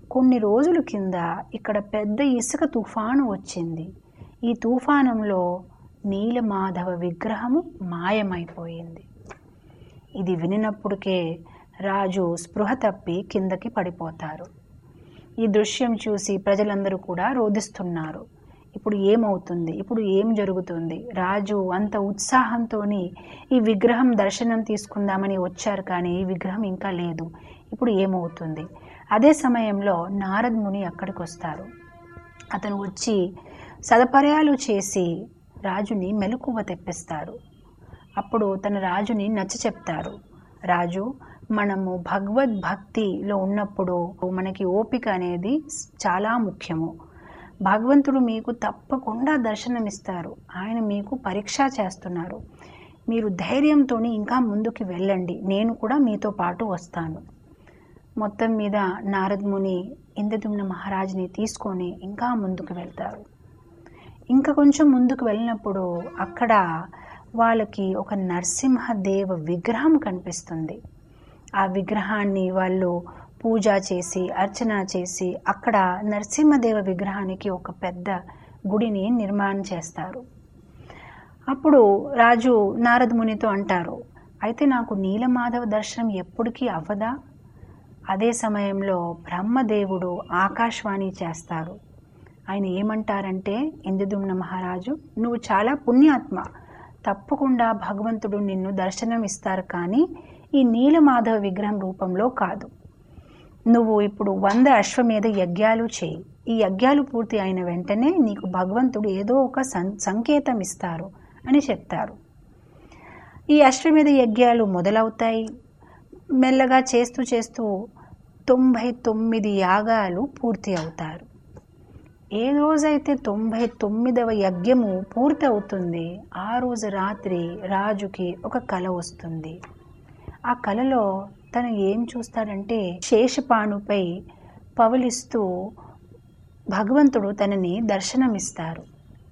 కొన్ని రోజుల కింద ఇక్కడ పెద్ద ఇసుక తుఫాను వచ్చింది. ఈ తుఫానంలో నీలమాధవ విగ్రహము మాయమైపోయింది. ఇది వినినప్పుడుకే రాజు స్పృహ తప్పి కిందకి పడిపోతారు. ఈ దృశ్యం చూసి ప్రజలందరూ కూడా రోదిస్తున్నారు. ఇప్పుడు ఏమవుతుంది, ఇప్పుడు ఏం జరుగుతుంది? రాజు అంత ఉత్సాహంతో ఈ విగ్రహం దర్శనం తీసుకుందామని వచ్చారు, కానీ ఈ విగ్రహం ఇంకా లేదు. ఇప్పుడు ఏమవుతుంది? అదే సమయంలో నారద్ ముని అక్కడికి వస్తారు. అతను వచ్చి సదపర్యాలు చేసి రాజుని మెలకువ తెప్పిస్తారు. అప్పుడు తన రాజుని నచ్చ చెప్తారు. రాజు, మనము భగవద్భక్తిలో ఉన్నప్పుడు మనకి ఓపిక అనేది చాలా ముఖ్యము. భగవంతుడు మీకు తప్పకుండా దర్శనమిస్తారు. ఆయన మీకు పరీక్ష చేస్తున్నారు. మీరు ధైర్యంతో ఇంకా ముందుకు వెళ్ళండి, నేను కూడా మీతో పాటు వస్తాను. మొత్తం మీద నారద్ ముని ఇంద్రద్యుమ్న మహారాజుని తీసుకొని ఇంకా ముందుకు వెళ్తారు. ఇంకా కొంచెం ముందుకు వెళ్ళినప్పుడు అక్కడ వాళ్ళకి ఒక నరసింహదేవ విగ్రహం కనిపిస్తుంది. ఆ విగ్రహాన్ని వాళ్ళు పూజ చేసి అర్చన చేసి అక్కడ నరసింహదేవ విగ్రహానికి ఒక పెద్ద గుడిని నిర్మాణం చేస్తారు. అప్పుడు రాజు నారద మునితో అంటారు, అయితే నాకు నీలమాధవ దర్శనం ఎప్పటికీ అవ్వదా? అదే సమయంలో బ్రహ్మదేవుడు ఆకాశవాణి చేస్తారు. ఆయన ఏమంటారంటే, ఇంద్రద్యుమ్న మహారాజు, నువ్వు చాలా పుణ్యాత్మ, తప్పకుండా భగవంతుడు నిన్ను దర్శనం ఇస్తారు, కానీ ఈ నీలమాధవ విగ్రహం రూపంలో కాదు. నువ్వు ఇప్పుడు 100 అశ్వమేధ యజ్ఞాలు చేయి. ఈ యజ్ఞాలు పూర్తి అయిన వెంటనే నీకు భగవంతుడు ఏదో ఒక సంకేతం ఇస్తారు అని చెప్తారు. ఈ అశ్వమేధ యజ్ఞాలు మొదలవుతాయి. మెల్లగా చేస్తూ చేస్తూ 99 యాగాలు పూర్తి అవుతారు. ఏ రోజైతే 99వ యజ్ఞము పూర్తి అవుతుంది, ఆ రోజు రాత్రి రాజుకి ఒక కల వస్తుంది. ఆ కలలో తను ఏం చూస్తాడంటే, శేషపానుపై పవలిస్తూ భగవంతుడు తనని దర్శనమిస్తారు.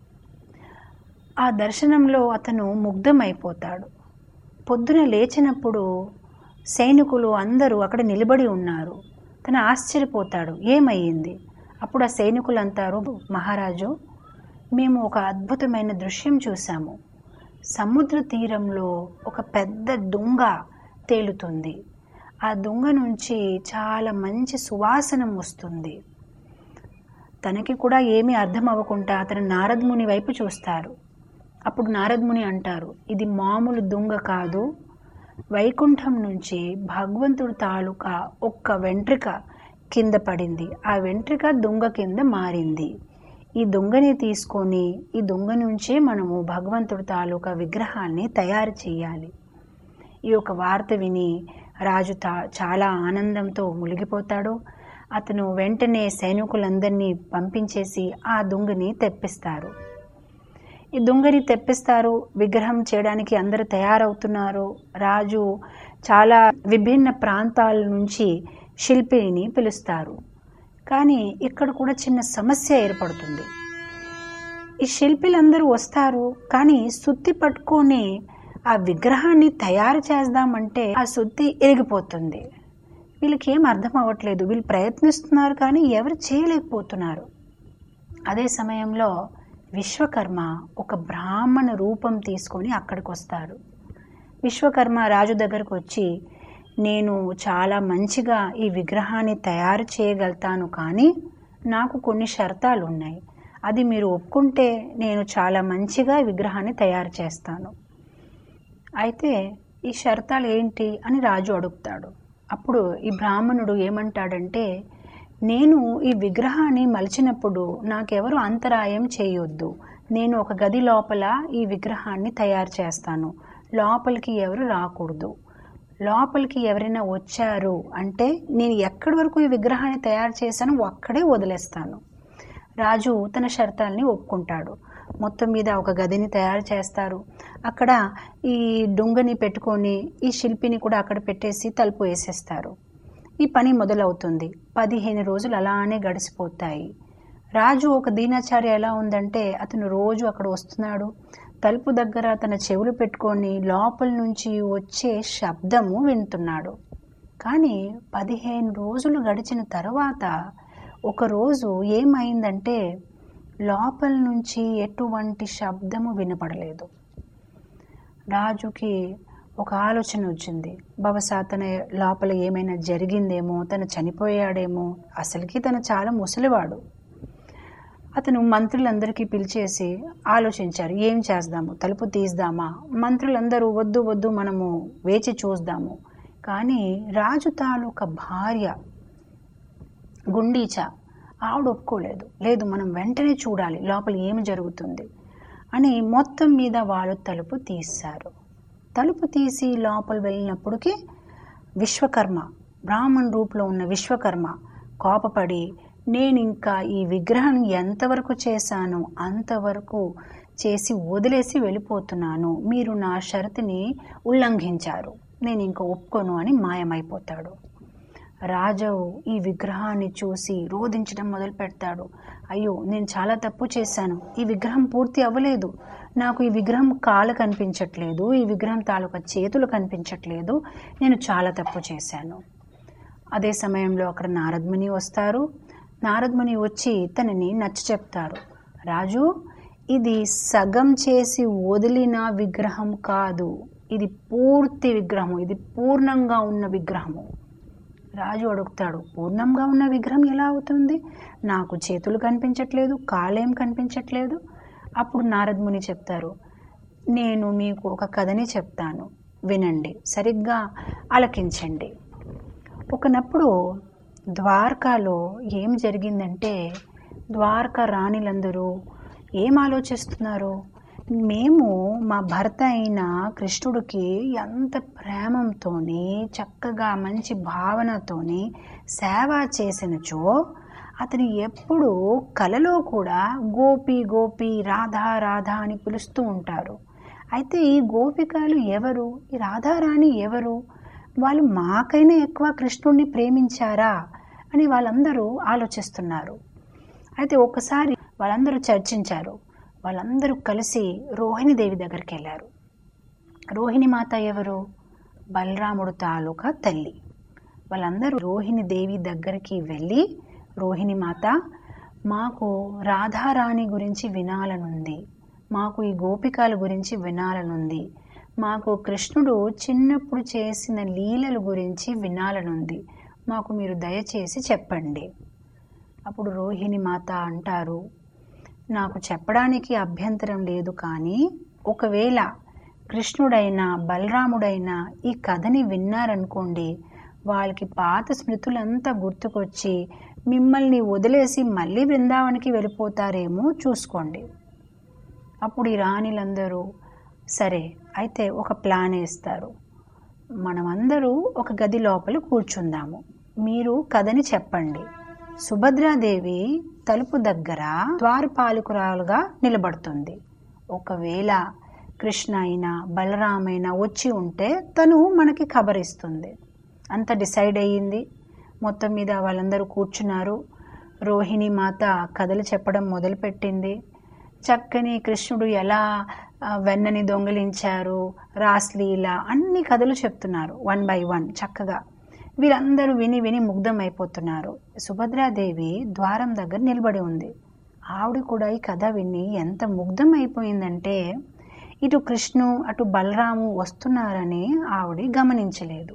ఆ దర్శనంలో అతను ముగ్ధమైపోతాడు. పొద్దున లేచినప్పుడు సైనికులు అందరూ అక్కడ నిలబడి ఉన్నారు. తను ఆశ్చర్యపోతాడు, ఏమయ్యింది? అప్పుడు ఆ సైనికులు అంటారు, మహారాజు, మేము ఒక అద్భుతమైన దృశ్యం చూసాము. సముద్ర తీరంలో ఒక పెద్ద దుంగ తేలుతుంది. ఆ దుంగ నుంచి చాలా మంచి సువాసనం వస్తుంది. తనకి కూడా ఏమీ అర్థం అవ్వకుండా అతను నారద ముని వైపు చూస్తారు. అప్పుడు నారద ముని అంటారు, ఇది మామూలు దుంగ కాదు, వైకుంఠం నుంచి భగవంతుడి తాలూకా ఒక్క వెంట్రిక కింద పడింది. ఆ వెంట్రిక దొంగ కింద మారింది. ఈ దొంగని తీసుకొని ఈ దొంగ నుంచే మనము భగవంతుడి తాలూకా విగ్రహాన్ని తయారు చేయాలి. ఈ యొక్క వార్త విని రాజు చాలా ఆనందంతో మునిగిపోతాడు. అతను వెంటనే సైనికులందరినీ పంపించేసి ఆ దొంగని తెప్పిస్తారు. ఈ దొంగని తెప్పిస్తారు. విగ్రహం చేయడానికి అందరూ తయారవుతున్నారు. రాజు చాలా విభిన్న ప్రాంతాల నుంచి శిల్పిని పిలుస్తారు. కానీ ఇక్కడ కూడా చిన్న సమస్య ఏర్పడుతుంది. ఈ శిల్పులందరూ వస్తారు, కానీ సుత్తి పట్టుకొని ఆ విగ్రహాన్ని తయారు చేద్దామంటే ఆ సుత్తి ఎరిగిపోతుంది. వీళ్ళకి ఏం అర్థం అవ్వట్లేదు. వీళ్ళు ప్రయత్నిస్తున్నారు, కానీ ఎవరు చేయలేకపోతున్నారు. అదే సమయంలో విశ్వకర్మ ఒక బ్రాహ్మణ రూపం తీసుకొని అక్కడికి వస్తాడు. విశ్వకర్మ రాజు దగ్గరకు వచ్చి, నేను చాలా మంచిగా ఈ విగ్రహాన్ని తయారు చేయగలుగుతాను, కానీ నాకు కొన్ని షరతాలు ఉన్నాయి. అది మీరు ఒప్పుకుంటే నేను చాలా మంచిగా ఈ విగ్రహాన్ని తయారు చేస్తాను. అయితే ఈ షరతాలు ఏంటి అని రాజు అడుగుతాడు. అప్పుడు ఈ బ్రాహ్మణుడు ఏమంటాడంటే, నేను ఈ విగ్రహాన్ని మలిచినప్పుడు నాకెవరు అంతరాయం చేయొద్దు. నేను ఒక గది లోపల ఈ విగ్రహాన్ని తయారు చేస్తాను. లోపలికి ఎవరు రాకూడదు. లోపలికి ఎవరైనా వచ్చారు అంటే నేను ఎక్కడి వరకు ఈ విగ్రహాన్ని తయారు చేశానో అక్కడే వదిలేస్తాను. రాజు తన షరతాల్ని ఒప్పుకుంటాడు. మొత్తం మీద ఒక గదిని తయారు చేస్తారు. అక్కడ ఈ దొంగని పెట్టుకొని ఈ శిల్పిని కూడా అక్కడ పెట్టేసి తలుపు వేసేస్తారు. ఈ పని మొదలవుతుంది. 15 రోజులు అలానే గడిచిపోతాయి. రాజు ఒక దీనాచార్య ఎలా ఉందంటే, అతను రోజు అక్కడ వస్తున్నాడు. తలుపు దగ్గర తన చెవులు పెట్టుకొని లోపల నుంచి వచ్చే శబ్దము వింటున్నాడు. కానీ 15 రోజులు గడిచిన తర్వాత ఒకరోజు ఏమైందంటే లోపల నుంచి ఎటువంటి శబ్దము వినపడలేదు. రాజుకి ఒక ఆలోచన వచ్చింది. బహుశా తన లోపల ఏమైనా జరిగిందేమో, తను చనిపోయాడేమో. అసలుకి తను చాలా ముసలివాడు. అతను మంత్రులందరికీ పిలిచేసి ఆలోచించారు, ఏం చేద్దాము, తలుపు తీద్దామా? మంత్రులందరూ వద్దు వద్దు, మనము వేచి చూద్దాము. కానీ రాజు తాలూకా భార్య గుండీచ ఆవిడ ఒప్పుకోలేదు. లేదు, మనం వెంటనే చూడాలి లోపల ఏమి జరుగుతుంది అని మొత్తం మీద వాళ్ళు తలుపు తీశారు. తలుపు తీసి లోపల వెళ్ళినప్పటికీ విశ్వకర్మ, బ్రాహ్మణ్ రూపంలో ఉన్న విశ్వకర్మ కోపపడి, నేను ఇంకా ఈ విగ్రహం ఎంతవరకు చేశానో అంతవరకు చేసి వదిలేసి వెళ్ళిపోతున్నాను. మీరు నా షరతుని ఉల్లంఘించారు, నేను ఇంకా ఒప్పుకోను అని మాయమైపోతాడు. రాజు ఈ విగ్రహాన్ని చూసి రోధించడం మొదలు పెడతాడు. అయ్యో, నేను చాలా తప్పు చేశాను, ఈ విగ్రహం పూర్తి అవ్వలేదు, నాకు ఈ విగ్రహం కాలు కనిపించట్లేదు, ఈ విగ్రహం తాలూకా చేతులు కనిపించట్లేదు, నేను చాలా తప్పు చేశాను. అదే సమయంలో అక్కడ నారదముని వస్తారు. నారదముని వచ్చి తనని నచ్చ చెప్తారు. రాజు, ఇది సగం చేసి వదిలిన విగ్రహం కాదు, ఇది పూర్తి విగ్రహం, ఇది పూర్ణంగా ఉన్న విగ్రహము. రాజు అడుగుతాడు, పూర్ణంగా ఉన్న విగ్రహం ఎలా అవుతుంది? నాకు చేతులు కనిపించట్లేదు, కాలేం కనిపించట్లేదు. అప్పుడు నారదముని చెప్తారు, నేను మీకు ఒక కథని చెప్తాను, వినండి, సరిగ్గా ఆలకించండి. ఒకనప్పుడు ద్వారకాలో ఏం జరిగిందంటే, ద్వారకా రాణులందరూ ఏం ఆలోచిస్తున్నారు, మేము మా భర్త అయిన కృష్ణుడికి ఎంత ప్రేమంతోని చక్కగా మంచి భావనతోని సేవ చేసినచో అతని ఎప్పుడు కలలో కూడా గోపి గోపి రాధా రాధా అని పిలుస్తూ ఉంటారు. అయితే ఈ గోపికలు ఎవరు, ఈ రాధారాణి ఎవరు, వాళ్ళు మాకైనా ఎక్కువ కృష్ణుడిని ప్రేమించారా అని వాళ్ళందరూ ఆలోచిస్తున్నారు. అయితే ఒకసారి వాళ్ళందరూ చర్చించారు. వాళ్ళందరూ కలిసి రోహిణి దేవి దగ్గరికి వెళ్ళారు. రోహిణి మాత ఎవరు? బలరాముడు తాలూకా తల్లి. వాళ్ళందరూ రోహిణి దేవి దగ్గరికి వెళ్ళి, రోహిణి మాత, మాకు రాధారాణి గురించి వినాలనుంది, మాకు ఈ గోపికల గురించి వినాలనుంది, మాకు కృష్ణుడు చిన్నప్పుడు చేసిన లీలల గురించి వినాలనుంది, మాకు మీరు దయచేసి చెప్పండి. అప్పుడు రోహిణి మాత అంటారు, నాకు చెప్పడానికి అభ్యంతరం లేదు, కానీ ఒకవేళ కృష్ణుడైనా బలరాముడైనా ఈ కథని విన్నారనుకోండి, వాళ్ళకి పాత స్మృతులంతా గుర్తుకొచ్చి మిమ్మల్ని వదిలేసి మళ్ళీ బృందావనికి వెళ్ళిపోతారేమో చూసుకోండి. అప్పుడు ఈ రాణులందరూ సరే అయితే ఒక ప్లాన్ వేస్తారు. మనమందరూ ఒక గది లోపల కూర్చుందాము, మీరు కథని చెప్పండి. సుభద్రాదేవి తలుపు దగ్గర ద్వారపాలకురాలుగా నిలబడుతుంది. ఒకవేళ కృష్ణ అయినా బలరామైనా వచ్చి ఉంటే తను మనకి ఖబరిస్తుంది. అంత డిసైడ్ అయ్యింది. మొత్తం మీద వాళ్ళందరూ కూర్చున్నారు. రోహిణి మాత కథలు చెప్పడం మొదలుపెట్టింది. చక్కని కృష్ణుడు ఎలా వెన్నని దొంగిలించారు, రాస్లీల, అన్ని కథలు చెప్తున్నారు వన్ బై వన్ చక్కగా. వీరందరూ విని విని ముగ్ధం అయిపోతున్నారు. సుభద్రాదేవి ద్వారం దగ్గర నిలబడి ఉంది. ఆవిడ కూడా ఈ కథ విని ఎంత ముగ్ధం అయిపోయిందంటే, ఇటు కృష్ణు అటు బలరాము వస్తున్నారని ఆవిడ గమనించలేదు.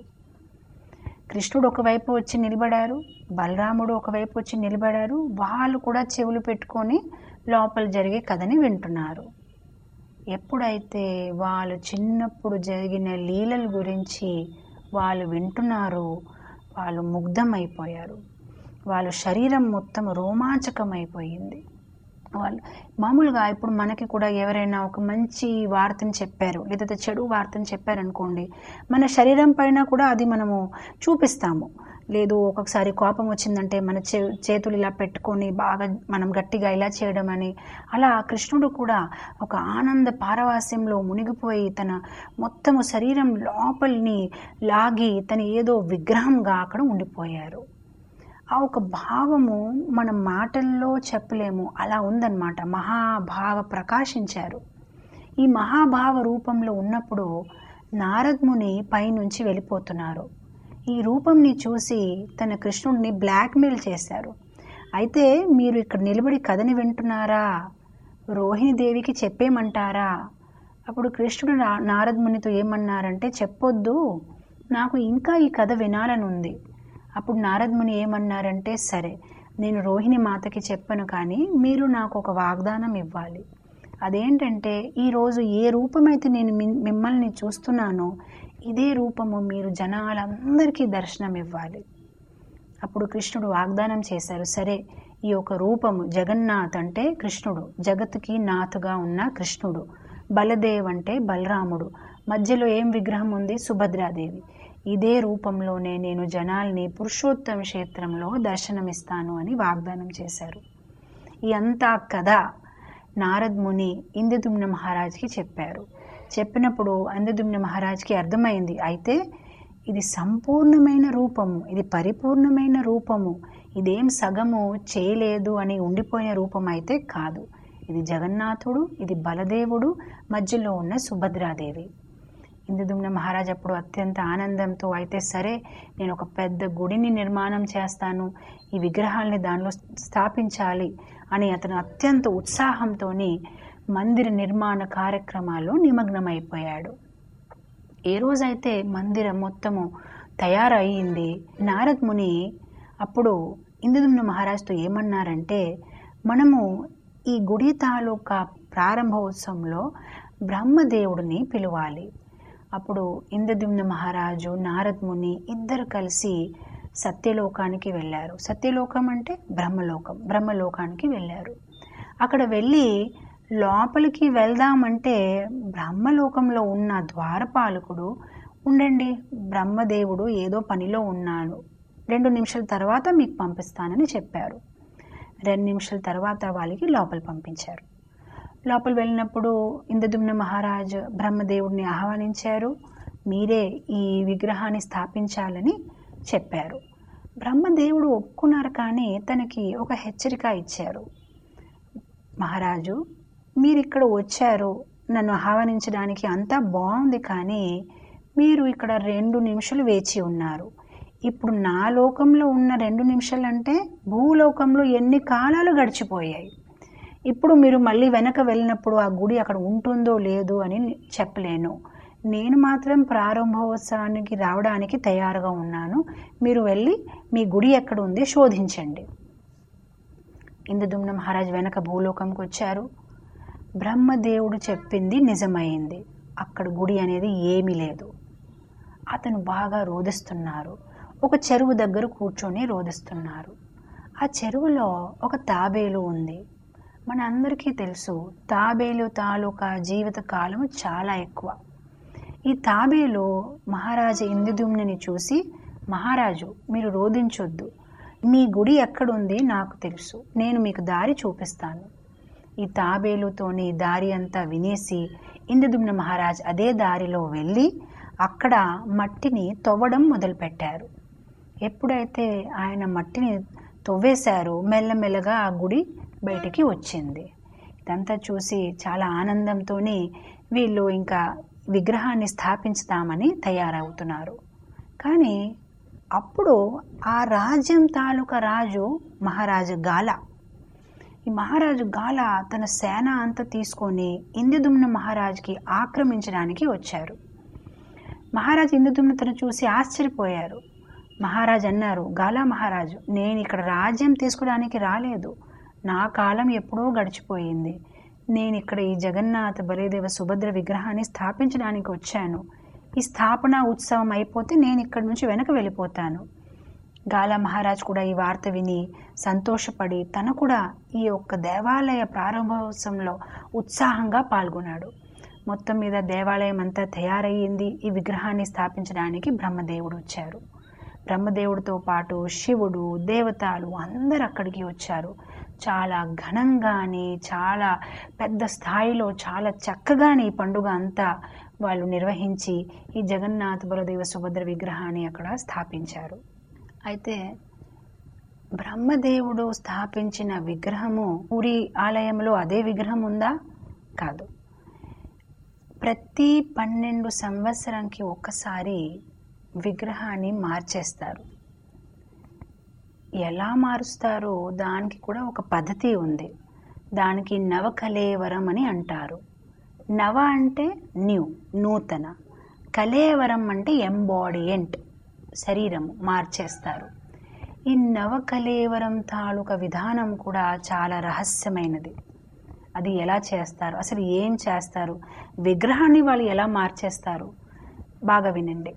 కృష్ణుడు ఒకవైపు వచ్చి నిలబడారు, బలరాముడు ఒకవైపు వచ్చి నిలబడారు. వాళ్ళు కూడా చెవులు పెట్టుకొని లోపల జరిగే కథని వింటున్నారు. ఎప్పుడైతే వాళ్ళు చిన్నప్పుడు జరిగిన లీలల గురించి వాళ్ళు వింటున్నారు, వాళ్ళు ముగ్ధమైపోయారు. వాళ్ళ శరీరం మొత్తం రోమాంచకమైపోయింది. వాళ్ళు మామూలుగా ఇప్పుడు మనకి కూడా ఎవరైనా ఒక మంచి వార్తను చెప్పారు లేదా చెడు వార్తను చెప్పారనుకోండి, మన శరీరం పైన కూడా అది మనము చూపిస్తాము. లేదు, ఒక్కొక్కసారి కోపం వచ్చిందంటే మన చేతులు ఇలా పెట్టుకొని బాగా మనం గట్టిగా ఇలా చేయడం అని. అలా కృష్ణుడు కూడా ఒక ఆనంద పారవాస్యంలో మునిగిపోయి తన మొత్తము శరీరం లోపలిని లాగి తన ఏదో విగ్రహంగా అక్కడ ఉండిపోయారు. ఆ ఒక భావము మన మాటల్లో చెప్పలేము, అలా ఉందన్నమాట. మహాభావ ప్రకాశించారు. ఈ మహాభావ రూపంలో ఉన్నప్పుడు నారదముని పైనుంచి వెళ్ళిపోతున్నారు. ఈ రూపంని చూసి తన కృష్ణుడిని బ్లాక్మెయిల్ చేశారు. అయితే మీరు ఇక్కడ నిలబడి కథని వింటున్నారా, రోహిణి దేవికి చెప్పేమంటారా? అప్పుడు కృష్ణుడు నారద మునితో ఏమన్నారంటే, చెప్పొద్దు, నాకు ఇంకా ఈ కథ వినాలని ఉంది. అప్పుడు నారద ముని ఏమన్నారంటే, సరే, నేను రోహిణి మాతకి చెప్పను, కానీ మీరు నాకు ఒక వాగ్దానం ఇవ్వాలి. అదేంటంటే, ఈరోజు ఏ రూపమైతే నేను మిమ్మల్ని చూస్తున్నానో ఇదే రూపము మీరు జనాలందరికీ దర్శనం ఇవ్వాలి. అప్పుడు కృష్ణుడు వాగ్దానం చేశారు. సరే, ఈ యొక్క రూపము జగన్నాథ్ అంటే కృష్ణుడు, జగత్తుకి నాథుగా ఉన్న కృష్ణుడు, బలదేవ్ అంటే బలరాముడు, మధ్యలో ఏం విగ్రహం ఉంది? సుభద్రాదేవి. ఇదే రూపంలోనే నేను జనాల్ని పురుషోత్తమ క్షేత్రంలో దర్శనమిస్తాను అని వాగ్దానం చేశారు. ఈ అంతా కథ నారద ముని ఇంద్రద్యుమ్న మహారాజ్కి చెప్పారు. చెప్పినప్పుడు ఇంద్రద్యుమ్న మహారాజ్కి అర్థమైంది, అయితే ఇది సంపూర్ణమైన రూపము, ఇది పరిపూర్ణమైన రూపము, ఇదేం సగము చేయలేదు అని ఉండిపోయిన రూపం అయితే కాదు. ఇది జగన్నాథుడు, ఇది బలదేవుడు, మధ్యలో ఉన్న సుభద్రాదేవి. ఇంద్రద్యుమ్న మహారాజ్ అప్పుడు అత్యంత ఆనందంతో, అయితే సరే, నేను ఒక పెద్ద గుడిని నిర్మాణం చేస్తాను, ఈ విగ్రహాల్ని దానిలో స్థాపించాలి అని అతను అత్యంత ఉత్సాహంతో మందిర నిర్మాణ కార్యక్రమాల్లో నిమగ్నమైపోయాడు. ఏ రోజైతే మందిరం మొత్తము తయారయ్యింది, నారద ముని అప్పుడు ఇంద్రద్యుమ్న మహారాజ్తో ఏమన్నారంటే, మనము ఈ గుడి తాలూకా ప్రారంభోత్సవంలో బ్రహ్మదేవుడిని పిలవాలి. అప్పుడు ఇంద్రద్యుమ్న మహారాజు, నారద ముని ఇద్దరు కలిసి సత్యలోకానికి వెళ్ళారు. సత్యలోకం అంటే బ్రహ్మలోకం, బ్రహ్మలోకానికి వెళ్ళారు. అక్కడ వెళ్ళి లోపలికి వెళ్దామంటే బ్రహ్మలోకంలో ఉన్న ద్వారపాలకుడు, ఉండండి, బ్రహ్మదేవుడు ఏదో పనిలో ఉన్నాడు, 2 నిమిషాల తర్వాత మీకు పంపిస్తానని చెప్పారు. 2 నిమిషాల తర్వాత వాళ్ళకి లోపల పంపించారు. లోపల వెళ్ళినప్పుడు ఇంద్రద్యుమ్న మహారాజు బ్రహ్మదేవుడిని ఆహ్వానించారు. మీరే ఈ విగ్రహాన్ని స్థాపించాలని చెప్పారు. బ్రహ్మదేవుడు ఒప్పుకున్నారు, కానీ తనకి ఒక హెచ్చరిక ఇచ్చారు. మహారాజు, మీరు ఇక్కడ వచ్చారు, నన్ను ఆహ్వానించడానికి అంతా బాగుంది, కానీ మీరు ఇక్కడ 2 నిమిషాలు వేచి ఉన్నారు. ఇప్పుడు నా లోకంలో ఉన్న 2 నిమిషాలు అంటే భూలోకంలో ఎన్ని కాలాలు గడిచిపోయాయి. ఇప్పుడు మీరు మళ్ళీ వెనక వెళ్ళినప్పుడు ఆ గుడి అక్కడ ఉంటుందో లేదో అని చెప్పలేను. నేను మాత్రం ప్రారంభోత్సవానికి రావడానికి తయారుగా ఉన్నాను. మీరు వెళ్ళి మీ గుడి ఎక్కడ ఉంది శోధించండి. ఇంద్రద్యుమ్న మహారాజ్ వెనక భూలోకంకి వచ్చారు. బ్రహ్మదేవుడు చెప్పింది నిజమైంది. అక్కడ గుడి అనేది ఏమీ లేదు. అతను బాగా రోదిస్తున్నారు. ఒక చెరువు దగ్గర కూర్చొని రోదిస్తున్నారు. ఆ చెరువులో ఒక తాబేలు ఉంది. మన అందరికీ తెలుసు, తాబేలు తాలూకా జీవిత కాలము చాలా ఎక్కువ. ఈ తాబేలు మహారాజు ఇంద్రద్యుమ్నుని చూసి, మహారాజు, మీరు రోధించొద్దు, మీ గుడి ఎక్కడుంది నాకు తెలుసు, నేను మీకు దారి చూపిస్తాను. ఈ తాబేలుతోని దారి అంతా వినేసి ఇంద్రద్యుమ్న మహారాజ్ అదే దారిలో వెళ్ళి అక్కడ మట్టిని తవ్వడం మొదలుపెట్టారు. ఎప్పుడైతే ఆయన మట్టిని తవ్వేశారో మెల్లమెల్లగా ఆ గుడి బయటికి వచ్చింది. ఇదంతా చూసి చాలా ఆనందంతో వీళ్ళు ఇంకా విగ్రహాన్ని స్థాపించుతామని తయారవుతున్నారు. కానీ అప్పుడు ఆ రాజ్యం తాలూకా రాజు మహారాజు గాల. ఈ మహారాజు గాల తన సేన అంతా తీసుకొని ఇంద్రద్యుమ్న మహారాజుకి ఆక్రమించడానికి వచ్చారు. మహారాజు ఇంద్రద్యుమ్నుని చూసి ఆశ్చర్యపోయారు. మహారాజు అన్నారు, గాలా మహారాజు, నేను ఇక్కడ రాజ్యం తీసుకోవడానికి రాలేదు, నా కాలం ఎప్పుడో గడిచిపోయింది. నేను ఇక్కడ ఈ జగన్నాథ బలిదేవ సుభద్ర విగ్రహాన్ని స్థాపించడానికి వచ్చాను. ఈ స్థాపన ఉత్సవం అయిపోతే నేను ఇక్కడి నుంచి వెనక వెళ్ళిపోతాను. గాలా మహారాజ్ కూడా ఈ వార్త విని సంతోషపడి తను కూడా ఈ యొక్క దేవాలయ ప్రారంభోత్సవంలో ఉత్సాహంగా పాల్గొన్నాడు. మొత్తం మీద దేవాలయం అంతా తయారయ్యింది. ఈ విగ్రహాన్ని స్థాపించడానికి బ్రహ్మదేవుడు వచ్చారు. బ్రహ్మదేవుడితో పాటు శివుడు, దేవతలు అందరు అక్కడికి వచ్చారు. చాలా ఘనంగాని, చాలా పెద్ద స్థాయిలో, చాలా చక్కగాని ఈ పండుగ అంతా వాళ్ళు నిర్వహించి ఈ జగన్నాథ బలదేవ సుభద్ర విగ్రహాన్ని అక్కడ స్థాపించారు. అయితే బ్రహ్మదేవుడు స్థాపించిన విగ్రహము పూరి ఆలయంలో అదే విగ్రహం ఉందా? కాదు. ప్రతి 12 సంవత్సరానికి ఒక్కసారి విగ్రహాన్ని మార్చేస్తారు. ఎలా మారుస్తారో దానికి కూడా ఒక పద్ధతి ఉంది. దానికి నవకలేవరం అని అంటారు. నవ అంటే న్యూ, నూతన. కలేవరం అంటే ఎంబాడియంట్, శరీరము మార్చేస్తారు. ఈ నవకలేవరం తాలూకా విధానం కూడా చాలా రహస్యమైనది. అది ఎలా చేస్తారు, అసలు ఏం చేస్తారు, విగ్రహాన్ని వాళ్ళు ఎలా మార్చేస్తారు, బాగా వినండి.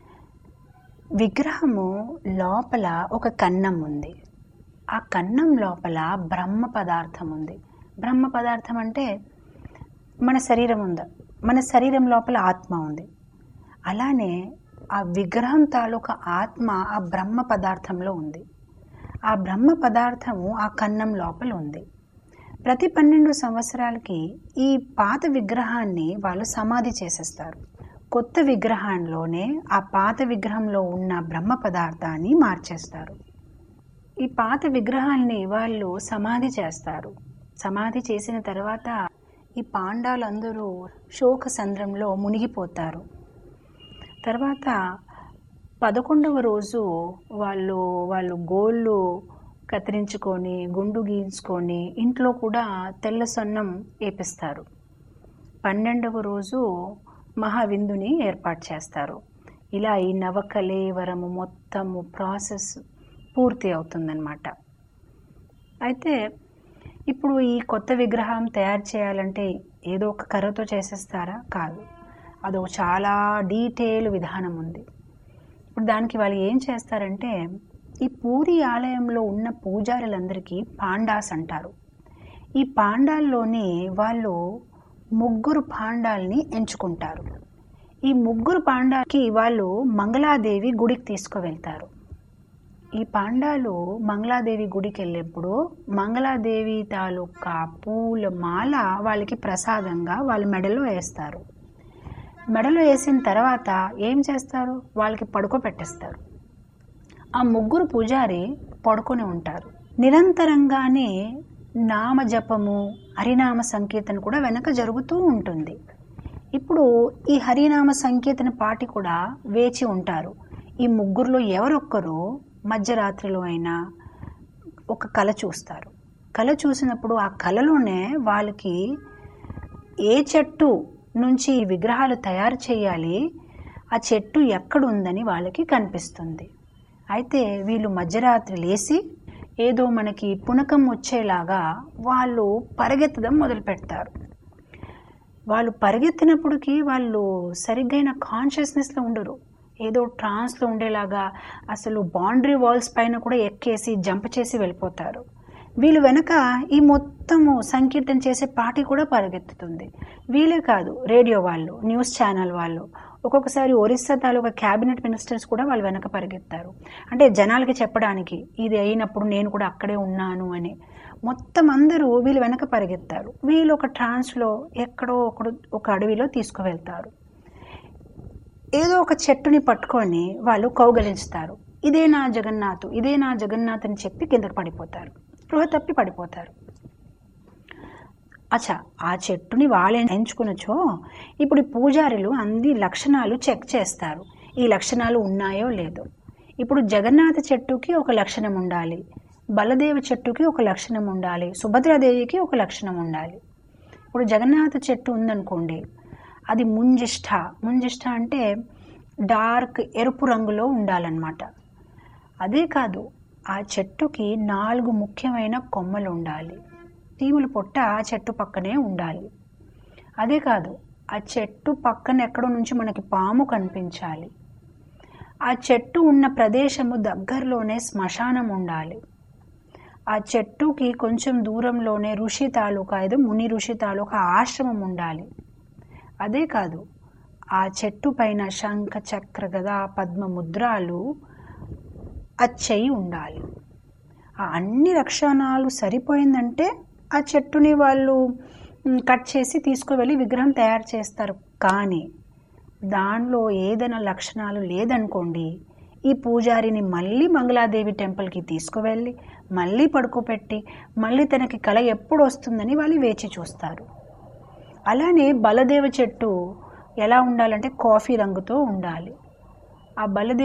విగ్రహము లోపల ఒక కన్నం ఉంది. ఆ కన్నం లోపల బ్రహ్మ పదార్థం ఉంది. బ్రహ్మ పదార్థం అంటే మన శరీరం ఉందా, మన శరీరం లోపల ఆత్మ ఉంది. అలానే ఆ విగ్రహం తాలూకా ఆత్మ ఆ బ్రహ్మ పదార్థంలో ఉంది. ఆ బ్రహ్మ పదార్థము ఆ కన్నం లోపల ఉంది. ప్రతి 12 సంవత్సరాలకి ఈ పాత విగ్రహాన్ని వాళ్ళు సమాధి చేసేస్తారు. కొత్త విగ్రహంలోనే ఆ పాత విగ్రహంలో ఉన్న బ్రహ్మ పదార్థాన్ని మార్చేస్తారు. ఈ పాత విగ్రహాన్ని వాళ్ళు సమాధి చేస్తారు. సమాధి చేసిన తర్వాత ఈ పాండాలందరూ శోక సంద్రంలో మునిగిపోతారు. తర్వాత 11వ రోజు వాళ్ళు గోళ్ళు కత్తిరించుకొని, గుండు గీయించుకొని ఇంట్లో కూడా తెల్ల సొన్నం వేపిస్తారు. 12వ రోజు మహావిందుని ఏర్పాటు చేస్తారు. ఇలా ఈ నవకలేవరము మొత్తము ప్రాసెస్ పూర్తి అవుతుందన్నమాట. అయితే ఇప్పుడు ఈ కొత్త విగ్రహం తయారు చేయాలంటే ఏదో ఒక కర్రతో చేసేస్తారా? కాదు. అదో చాలా డీటెయిల్ విధానం ఉంది. ఇప్పుడు దానికి వాళ్ళు ఏం చేస్తారంటే, ఈ పూరి ఆలయంలో ఉన్న పూజారులందరికీ పాండాస్ అంటారు. ఈ పాండాల్లోని వాళ్ళు 3 పాండాల్ని ఎంచుకుంటారు. ఈ 3 పాండాకి వాళ్ళు మంగళాదేవి గుడికి తీసుకువెళ్తారు. ఈ పాండాలు మంగళాదేవి గుడికి వెళ్ళేప్పుడు మంగళాదేవి తాలూకా పూల మాల వాళ్ళకి ప్రసాదంగా వాళ్ళ మెడలో వేస్తారు. మెడలో వేసిన తర్వాత ఏం చేస్తారు, వాళ్ళకి పడుకోబెట్టేస్తారు. ఆ 3 పూజారి పడుకొని ఉంటారు. నిరంతరంగానే నామజపము, హరినామ సంకీర్తన కూడా వెనక జరుగుతూ ఉంటుంది. ఇప్పుడు ఈ హరినామ సంకీర్తన పాటి కూడా వేచి ఉంటారు. ఈ 3లో ఎవరొక్కరు మధ్యరాత్రిలో అయినా ఒక కల చూస్తారు. కల చూసినప్పుడు ఆ కలలోనే వాళ్ళకి ఏ చెట్టు నుంచి ఈ విగ్రహాలు తయారు చేయాలి, ఆ చెట్టు ఎక్కడుందని వాళ్ళకి కనిపిస్తుంది. అయితే వీళ్ళు మధ్యరాత్రి లేచి ఏదో మనకి పునకం వచ్చేలాగా వాళ్ళు పరిగెత్తడం మొదలు పెడతారు. వాళ్ళు పరిగెత్తినప్పటికీ వాళ్ళు సరిగ్గైన కాన్షియస్నెస్లో ఉండరు. ఏదో ట్రాన్స్లో ఉండేలాగా అసలు బౌండరీ వాల్స్ పైన కూడా ఎక్కేసి జంప్ చేసి వెళ్ళిపోతారు. వీళ్ళు వెనక ఈ మొత్తము సంకీర్తన చేసే పార్టీ కూడా పరిగెత్తుతుంది. వీళ్ళే కాదు, రేడియో వాళ్ళు, న్యూస్ ఛానల్ వాళ్ళు, ఒక్కొక్కసారి ఒరిస్సా తాలూకా క్యాబినెట్ మినిస్టర్స్ కూడా వాళ్ళు వెనక పరిగెత్తారు. అంటే జనాలకి చెప్పడానికి ఇది అయినప్పుడు నేను కూడా అక్కడే ఉన్నాను అని. మొత్తం అందరూ వీళ్ళు వెనక పరిగెత్తారు. వీళ్ళు ఒక ట్రాన్స్లో ఎక్కడో ఒక అడవిలో తీసుకువెళ్తారు. ఏదో ఒక చెట్టుని పట్టుకొని వాళ్ళు కౌగలించుతారు. ఇదే నా జగన్నాథ్, ఇదే నా జగన్నాథ్ అని చెప్పి కిందకి పడిపోతారు, స్పృహ తప్పి పడిపోతారు. అచ్చా, ఆ చెట్టుని వాళ్ళే ఎంచుకునొచ్చో ఇప్పుడు ఈ పూజారులు అన్ని లక్షణాలు చెక్ చేస్తారు. ఈ లక్షణాలు ఉన్నాయో లేదో. ఇప్పుడు జగన్నాథ చెట్టుకి ఒక లక్షణం ఉండాలి, బలదేవ చెట్టుకి ఒక లక్షణం ఉండాలి, సుభద్రాదేవికి ఒక లక్షణం ఉండాలి. ఇప్పుడు జగన్నాథ చెట్టు ఉందనుకోండి, అది ముంజిష్ట అంటే డార్క్ ఎరుపు రంగులో ఉండాలన్నమాట. అదే కాదు, ఆ చెట్టుకి 4 ముఖ్యమైన కొమ్మలు ఉండాలి. చీముల పొట్ట ఆ చెట్టు పక్కనే ఉండాలి. అదే కాదు, ఆ చెట్టు పక్కన ఎక్కడో నుంచి మనకి పాము కనిపించాలి. ఆ చెట్టు ఉన్న ప్రదేశము దగ్గరలోనే శ్మశానం ఉండాలి. ఆ చెట్టుకి కొంచెం దూరంలోనే ఋషి తాలూకా ముని ఋషి తాలూకా ఆశ్రమం ఉండాలి. అదే కాదు, ఆ చెట్టు పైన శంఖ చక్ర గదా పద్మ ముద్రాలు అచ్చయి ఉండాలి. ఆ అన్ని లక్షణాలు సరిపోయిందంటే ఆ చెట్టుని వాళ్ళు కట్ చేసి తీసుకువెళ్ళి విగ్రహం తయారు చేస్తారు. కానీ దానిలో ఏదైనా లక్షణాలు లేదనుకోండి, ఈ పూజారిని మళ్ళీ మంగళాదేవి టెంపుల్కి తీసుకువెళ్ళి మళ్ళీ పడుకోబెట్టి మళ్ళీ తనకి కళ ఎప్పుడు వస్తుందని వాళ్ళు వేచి చూస్తారు. అలానే బలదేవ చెట్టు ఎలా ఉండాలంటే కాఫీ రంగుతో ఉండాలి. ఆ బలదేవ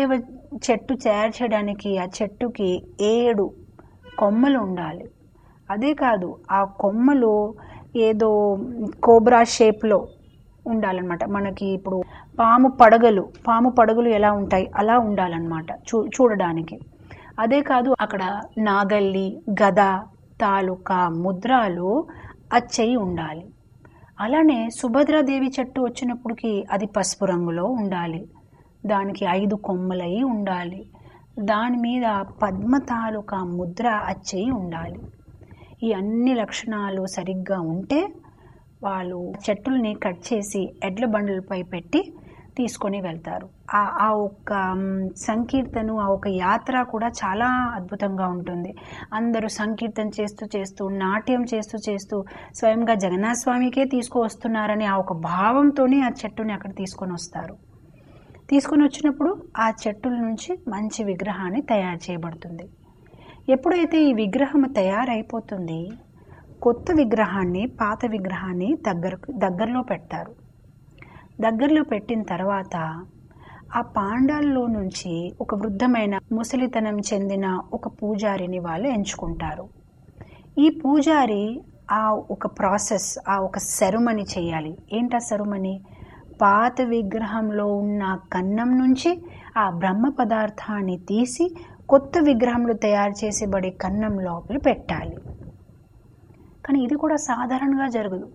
చెట్టు తయారు చేయడానికి ఆ చెట్టుకి 7 కొమ్మలు ఉండాలి. అదే కాదు, ఆ కొమ్మలు ఏదో కోబ్రా షేప్లో ఉండాలన్నమాట. మనకి ఇప్పుడు పాము పడగలు ఎలా ఉంటాయి అలా ఉండాలన్నమాట చూడడానికి. అదే కాదు, అక్కడ నాగల్లి, గద తాలూకా ముద్రాలు అచ్చయి ఉండాలి. అలానే సుభద్రాదేవి చెట్టు వచ్చినప్పటికి అది పసుపు రంగులో ఉండాలి, దానికి 5 కొమ్మలై ఉండాలి, దాని మీద పద్మ తాలూకా ముద్ర అచ్చయి ఉండాలి. ఈ అన్ని లక్షణాలు సరిగ్గా ఉంటే వాళ్ళు చెట్టుల్ని కట్ చేసి ఎడ్ల బండ్లపై పెట్టి తీసుకొని వెళ్తారు. ఆ ఒక్క సంకీర్తన, ఆ ఒక యాత్ర కూడా చాలా అద్భుతంగా ఉంటుంది. అందరూ సంకీర్తన చేస్తూ నాట్యం చేస్తూ స్వయంగా జగన్నాథ స్వామికే తీసుకువస్తున్నారని ఆ ఒక భావంతోనే ఆ చెట్టుని అక్కడ తీసుకొని వస్తారు. తీసుకొని వచ్చినప్పుడు ఆ చెట్టుల నుంచి మంచి విగ్రహాన్ని తయారు చేయబడుతుంది. ఎప్పుడైతే ఈ విగ్రహం తయారైపోతుంది, కొత్త విగ్రహాన్ని పాత విగ్రహాన్ని దగ్గరలో పెడతారు. దగ్గరలో పెట్టిన తర్వాత ఆ పాండాల్లో నుంచి ఒక వృద్ధమైన ముసలితనం చెందిన ఒక పూజారిని వాళ్ళు ఎంచుకుంటారు. ఈ పూజారి ఆ ఒక ప్రాసెస్, ఆ ఒక సెరమనీ చేయాలి. ఏంటా సెరమనీ? పాత విగ్రహంలో ఉన్న కన్నం నుంచి ఆ బ్రహ్మ పదార్థాన్ని తీసి కొత్త విగ్రహంలో తయారు చేసేబడే కన్నం లోపల పెట్టాలి. కానీ ఇది కూడా సాధారణంగా జరగదు.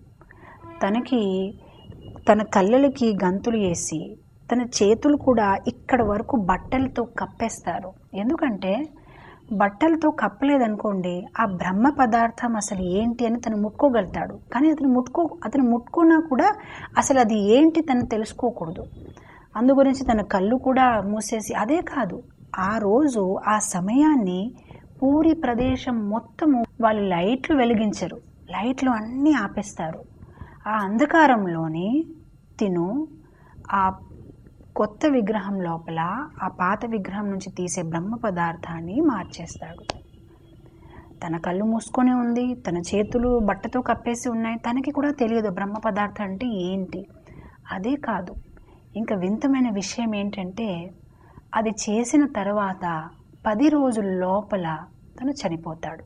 తన కళ్ళలకి గంతులు వేసి తన చేతులు కూడా ఇక్కడ వరకు బట్టలతో కప్పేస్తారు. ఎందుకంటే బట్టలతో కప్పలేదనుకోండి, ఆ బ్రహ్మ పదార్థం అసలు ఏంటి అని తను ముట్టుకోగలుగుతాడు. కానీ అతను ముట్టుకున్నా కూడా అసలు అది ఏంటి తను తెలుసుకోకూడదు. అందు గురించి తన కళ్ళు కూడా మూసేసి, అదే కాదు, ఆ రోజు ఆ సమయాన్ని పూరి ప్రదేశం మొత్తము వాళ్ళు లైట్లు వెలిగించరు, లైట్లు అన్నీ ఆపేస్తారు. ఆ అంధకారంలోని తిను ఆ కొత్త విగ్రహం లోపల ఆ పాత విగ్రహం నుంచి తీసే బ్రహ్మ పదార్థాన్ని మార్చేస్తాడు. తన కళ్ళు మూసుకొని ఉంది, తన చేతులు బట్టతో కప్పేసి ఉన్నాయి, తనకి కూడా తెలియదు బ్రహ్మ పదార్థం అంటే ఏంటి. అదే కాదు, ఇంకా వింతమైన విషయం ఏంటంటే అది చేసిన తర్వాత 10 రోజుల లోపల తను చనిపోతాడు.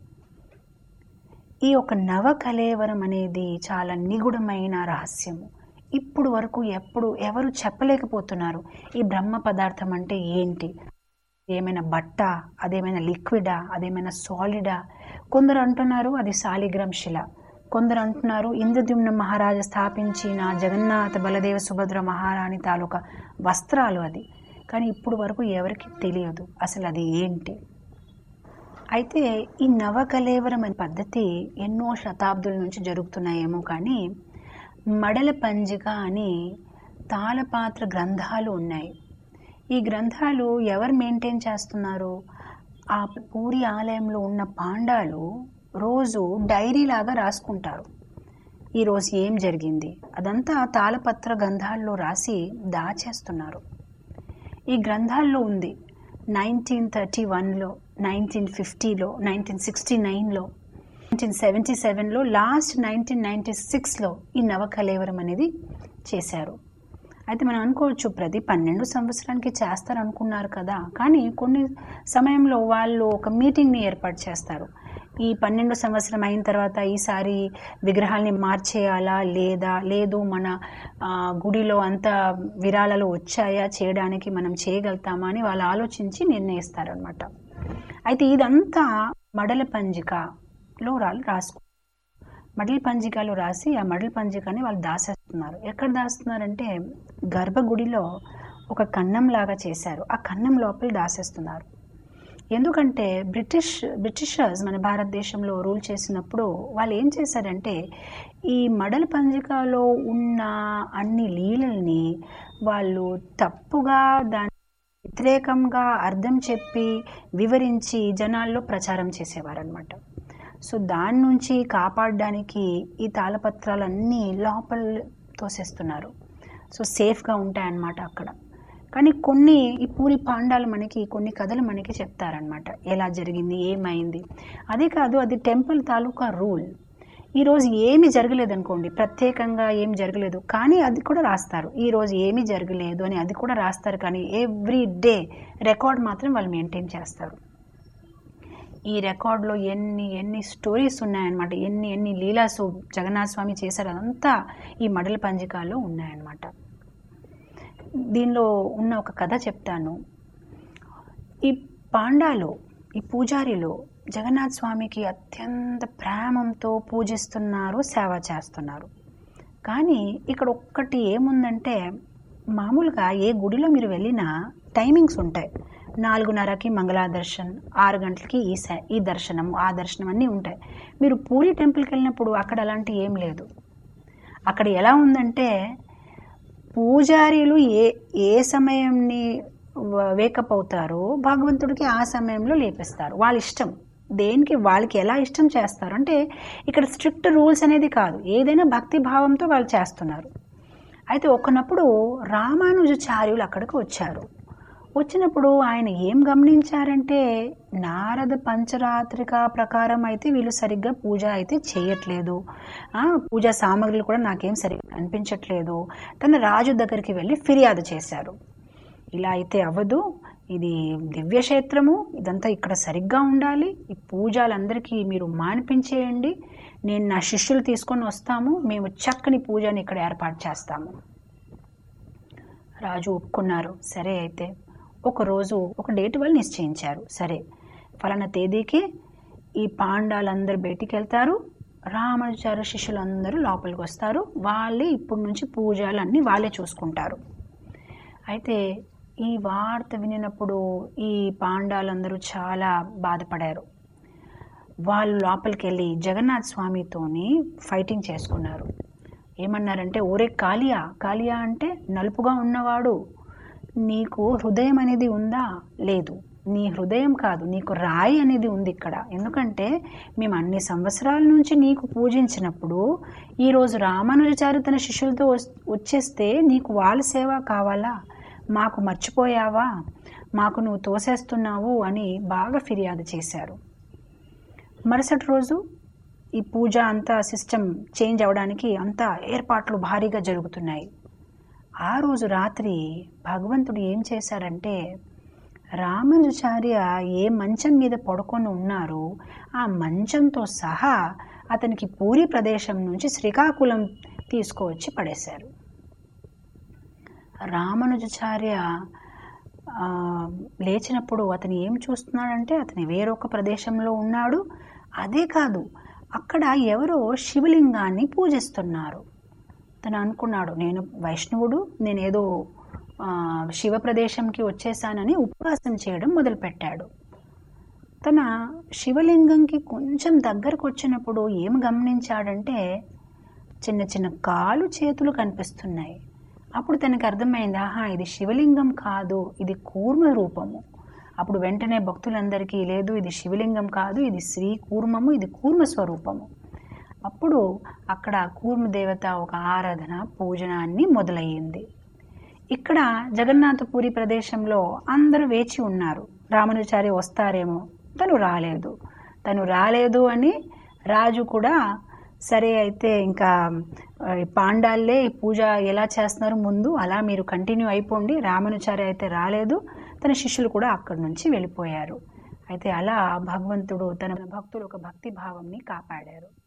ఈ ఒక నవకళేవరం అనేది చాలా నిగూఢమైన రహస్యము. ఇప్పుడు వరకు ఎవరు చెప్పలేకపోతున్నారు ఈ బ్రహ్మ పదార్థం అంటే ఏంటి. ఏమైనా బట్ట, అదేమైనా లిక్విడా, అదేమైనా సాలిడా? కొందరు అంటున్నారు అది శాలిగ్రామ్ శిల, కొందరు అంటున్నారు ఇంద్రద్యుమ్న మహారాజు స్థాపించిన జగన్నాథ బలదేవ సుభద్ర మహారాణి తాలూకా వస్త్రాలు అది. కానీ ఇప్పుడు వరకు ఎవరికి తెలియదు అసలు అది ఏంటి. అయితే ఈ నవకళేవరం అనే పద్ధతి ఎన్నో శతాబ్దుల నుంచి జరుగుతున్నాయేమో, కానీ మడల పంజిక అని తాళపాత్ర గ్రంథాలు ఉన్నాయి. ఈ గ్రంథాలు ఎవరు మెయింటైన్ చేస్తున్నారు? ఆ పూరి ఆలయంలో ఉన్న పాండాలు రోజు డైరీ లాగా రాసుకుంటారు. ఈరోజు ఏం జరిగింది అదంతా తాళపత్ర గ్రంథాల్లో రాసి దాచేస్తున్నారు. ఈ గ్రంథాల్లో ఉంది 1931లో, 1950లో, 1969లో, 1977లో, లాస్ట్ 1996లో ఈ నవకళేవరం అనేది చేశారు. అయితే మనం అనుకోవచ్చు ప్రతి 12 సంవత్సరానికి చేస్తారనుకున్నారు కదా, కానీ కొన్ని సమయంలో వాళ్ళు ఒక మీటింగ్ని ఏర్పాటు చేస్తారు. ఈ 12 సంవత్సరం అయిన తర్వాత ఈసారి విగ్రహాల్ని మార్చేయాలా లేదు మన గుడిలో అంత విరాళాలు వచ్చాయా, చేయడానికి మనం చేయగలుగుతామా అని వాళ్ళు ఆలోచించి నిర్ణయిస్తారనమాట. అయితే ఇదంతా మడల పంజికలో మడల పంజికలో రాసి ఆ మడల పంజికని వాళ్ళు దాసేస్తున్నారు. ఎక్కడ దాస్తున్నారంటే గర్భగుడిలో ఒక కన్నం లాగా చేశారు, ఆ కన్నం లోపల దాసేస్తున్నారు. ఎందుకంటే బ్రిటిషర్స్ మన భారతదేశంలో రూల్ చేసినప్పుడు వాళ్ళు ఏం చేశారంటే ఈ మడల పంజికలో ఉన్న అన్ని లీలల్ని వాళ్ళు తప్పుగా దాని వ్యతిరేకంగా అర్థం చెప్పి వివరించి జనాల్లో ప్రచారం చేసేవారనమాట. సో దాని నుంచి కాపాడడానికి ఈ తాళపత్రాలన్నీ లోపల తోసేస్తున్నారు. సో సేఫ్గా ఉంటాయన్నమాట అక్కడ. కానీ కొన్ని ఈ పూరి పాండాలు మనకి కొన్ని కథలు మనకి చెప్తారనమాట, ఎలా జరిగింది, ఏమైంది. అదే కాదు, అది టెంపుల్ తాలూకా రూల్. ఈరోజు ఏమీ జరగలేదనుకోండి, ప్రత్యేకంగా ఏమి జరగలేదు కానీ అది కూడా రాస్తారు. ఈరోజు ఏమీ జరగలేదు అని అది కూడా రాస్తారు, కానీ ఎవ్రీ డే రికార్డ్ మాత్రం వాళ్ళు మెయింటైన్ చేస్తారు. ఈ రికార్డులో ఎన్ని స్టోరీస్ ఉన్నాయన్నమాట, ఎన్ని లీలాసు జగన్నాథ స్వామి చేశారు, అదంతా ఈ మడల పంజికాల్లో ఉన్నాయన్నమాట. దీనిలో ఉన్న ఒక కథ చెప్తాను. ఈ పాండాలో, ఈ పూజారిలో జగన్నాథ స్వామికి అత్యంత ప్రేమంతో పూజిస్తున్నారు, సేవ చేస్తున్నారు. కానీ ఇక్కడ ఒక్కటి ఏముందంటే, మామూలుగా ఏ గుడిలో మీరు వెళ్ళినా టైమింగ్స్ ఉంటాయి. 4:30కి మంగళాదర్శన్, 6 గంటలకి ఈ దర్శనం, ఆ దర్శనం అన్నీ ఉంటాయి. మీరు పూరి టెంపుల్కి వెళ్ళినప్పుడు అక్కడ అలాంటి ఏం లేదు. అక్కడ ఎలా ఉందంటే, పూజారీలు ఏ సమయంని వేకప్ అవుతారో భగవంతుడికి ఆ సమయంలో లేపిస్తారు. వాళ్ళ ఇష్టం, దేనికి వాళ్ళకి ఎలా ఇష్టం చేస్తారు. అంటే ఇక్కడ స్ట్రిక్ట్ రూల్స్ అనేది కాదు, ఏదైనా భక్తి భావంతో వాళ్ళు చేస్తున్నారు. అయితే ఒకనప్పుడు రామానుజాచార్యులు అక్కడికి వచ్చారు. వచ్చినప్పుడు ఆయన ఏం గమనించారంటే, నారద పంచరాత్రిక ప్రకారం అయితే వీళ్ళు సరిగ్గా పూజ అయితే చేయట్లేదు, పూజా సామాగ్రిలు కూడా నాకేం సరిగ్గా అనిపించట్లేదు. తన రాజు దగ్గరికి వెళ్ళి ఫిర్యాదు చేశారు. ఇలా అయితే అవ్వదు, ఇది దివ్యక్షేత్రము, ఇదంతా ఇక్కడ సరిగ్గా ఉండాలి, ఈ పూజలందరికీ మీరు మానిపించేయండి, నేను నా శిష్యులు తీసుకొని వస్తాము, మేము చక్కని పూజని ఇక్కడ ఏర్పాటు చేస్తాము. రాజు ఒప్పుకున్నారు. సరే అయితే ఒకరోజు ఒక డేట్ వాళ్ళు నిశ్చయించారు. సరే, ఫలానా తేదీకి ఈ పాండాలందరూ బయటికి వెళ్తారు, రామానుజాచార్య శిష్యులందరూ లోపలికి వస్తారు, వాళ్ళే ఇప్పటి నుంచి పూజలన్నీ వాళ్ళే చూసుకుంటారు. అయితే ఈ వార్త వినినప్పుడు ఈ పాండాలందరూ చాలా బాధపడారు. వాళ్ళు లోపలికి వెళ్ళి జగన్నాథ స్వామితోని ఫైటింగ్ చేసుకున్నారు. ఏమన్నారంటే, ఓరే కాళియా, కాళియా అంటే నలుపుగా ఉన్నవాడు, నీకు హృదయం అనేది ఉందా? లేదు. నీ హృదయం కాదు, నీకు రాయి అనేది ఉంది ఇక్కడ. ఎందుకంటే మేము అన్ని సంవత్సరాల నుంచి నీకు పూజించినప్పుడు ఈరోజు రామానుజాచార్య తన శిష్యులతో వచ్చేస్తే నీకు వాళ్ళ సేవ కావాలా? మాకు మర్చిపోయావా? మాకు నువ్వు తోసేస్తున్నావు అని బాగా ఫిర్యాదు చేశారు. మరుసటి రోజు ఈ పూజ అంతా సిస్టమ్ చేంజ్ అవడానికి అంతా ఏర్పాట్లు భారీగా జరుగుతున్నాయి. ఆ రోజు రాత్రి భగవంతుడు ఏం చేశారంటే, రామానుజాచార్య ఏ మంచం మీద పడుకొని ఉన్నారో ఆ మంచంతో సహా అతనికి పూరి ప్రదేశం నుంచి శ్రీకాకుళం తీసుకువచ్చి పడేశారు. రామానుజాచార్య లేచినప్పుడు అతను ఏం చూస్తున్నాడంటే, అతను వేరొక ప్రదేశంలో ఉన్నాడు. అదే కాదు, అక్కడ ఎవరో శివలింగాన్ని పూజిస్తున్నారు. తను అనుకున్నాడు, నేను వైష్ణవుడు, నేనేదో శివ ప్రదేశంకి వచ్చేసానని ఉపవాసం చేయడం మొదలుపెట్టాడు. తన శివలింగంకి కొంచెం దగ్గరకు వచ్చినప్పుడు ఏం గమనించాడంటే, చిన్న చిన్న కాలు చేతులు కనిపిస్తున్నాయి. అప్పుడు తనకు అర్థమైంది, ఆహా, ఇది శివలింగం కాదు, ఇది కూర్మ రూపము. అప్పుడు వెంటనే భక్తులందరికీ, లేదు ఇది శివలింగం కాదు, ఇది శ్రీ కూర్మము, ఇది కూర్మ స్వరూపము. అప్పుడు అక్కడ కూర్మ దేవత ఒక ఆరాధన, పూజనాన్ని మొదలయ్యింది. ఇక్కడ జగన్నాథపురి ప్రదేశంలో అందరూ వేచి ఉన్నారు, రామానుజాచార్య వస్తారేమో. తను రాలేదు అని రాజు కూడా, సరే అయితే ఇంకా పాండాలే ఈ పూజ ఎలా చేస్తున్నారు ముందు అలా మీరు కంటిన్యూ అయిపోండి, రామానుజాచార్య అయితే రాలేదు, తన శిష్యులు కూడా అక్కడి నుంచి వెళ్ళిపోయారు. అయితే అలా భగవంతుడు తన భక్తులు ఒక భక్తి భావంని కాపాడారు.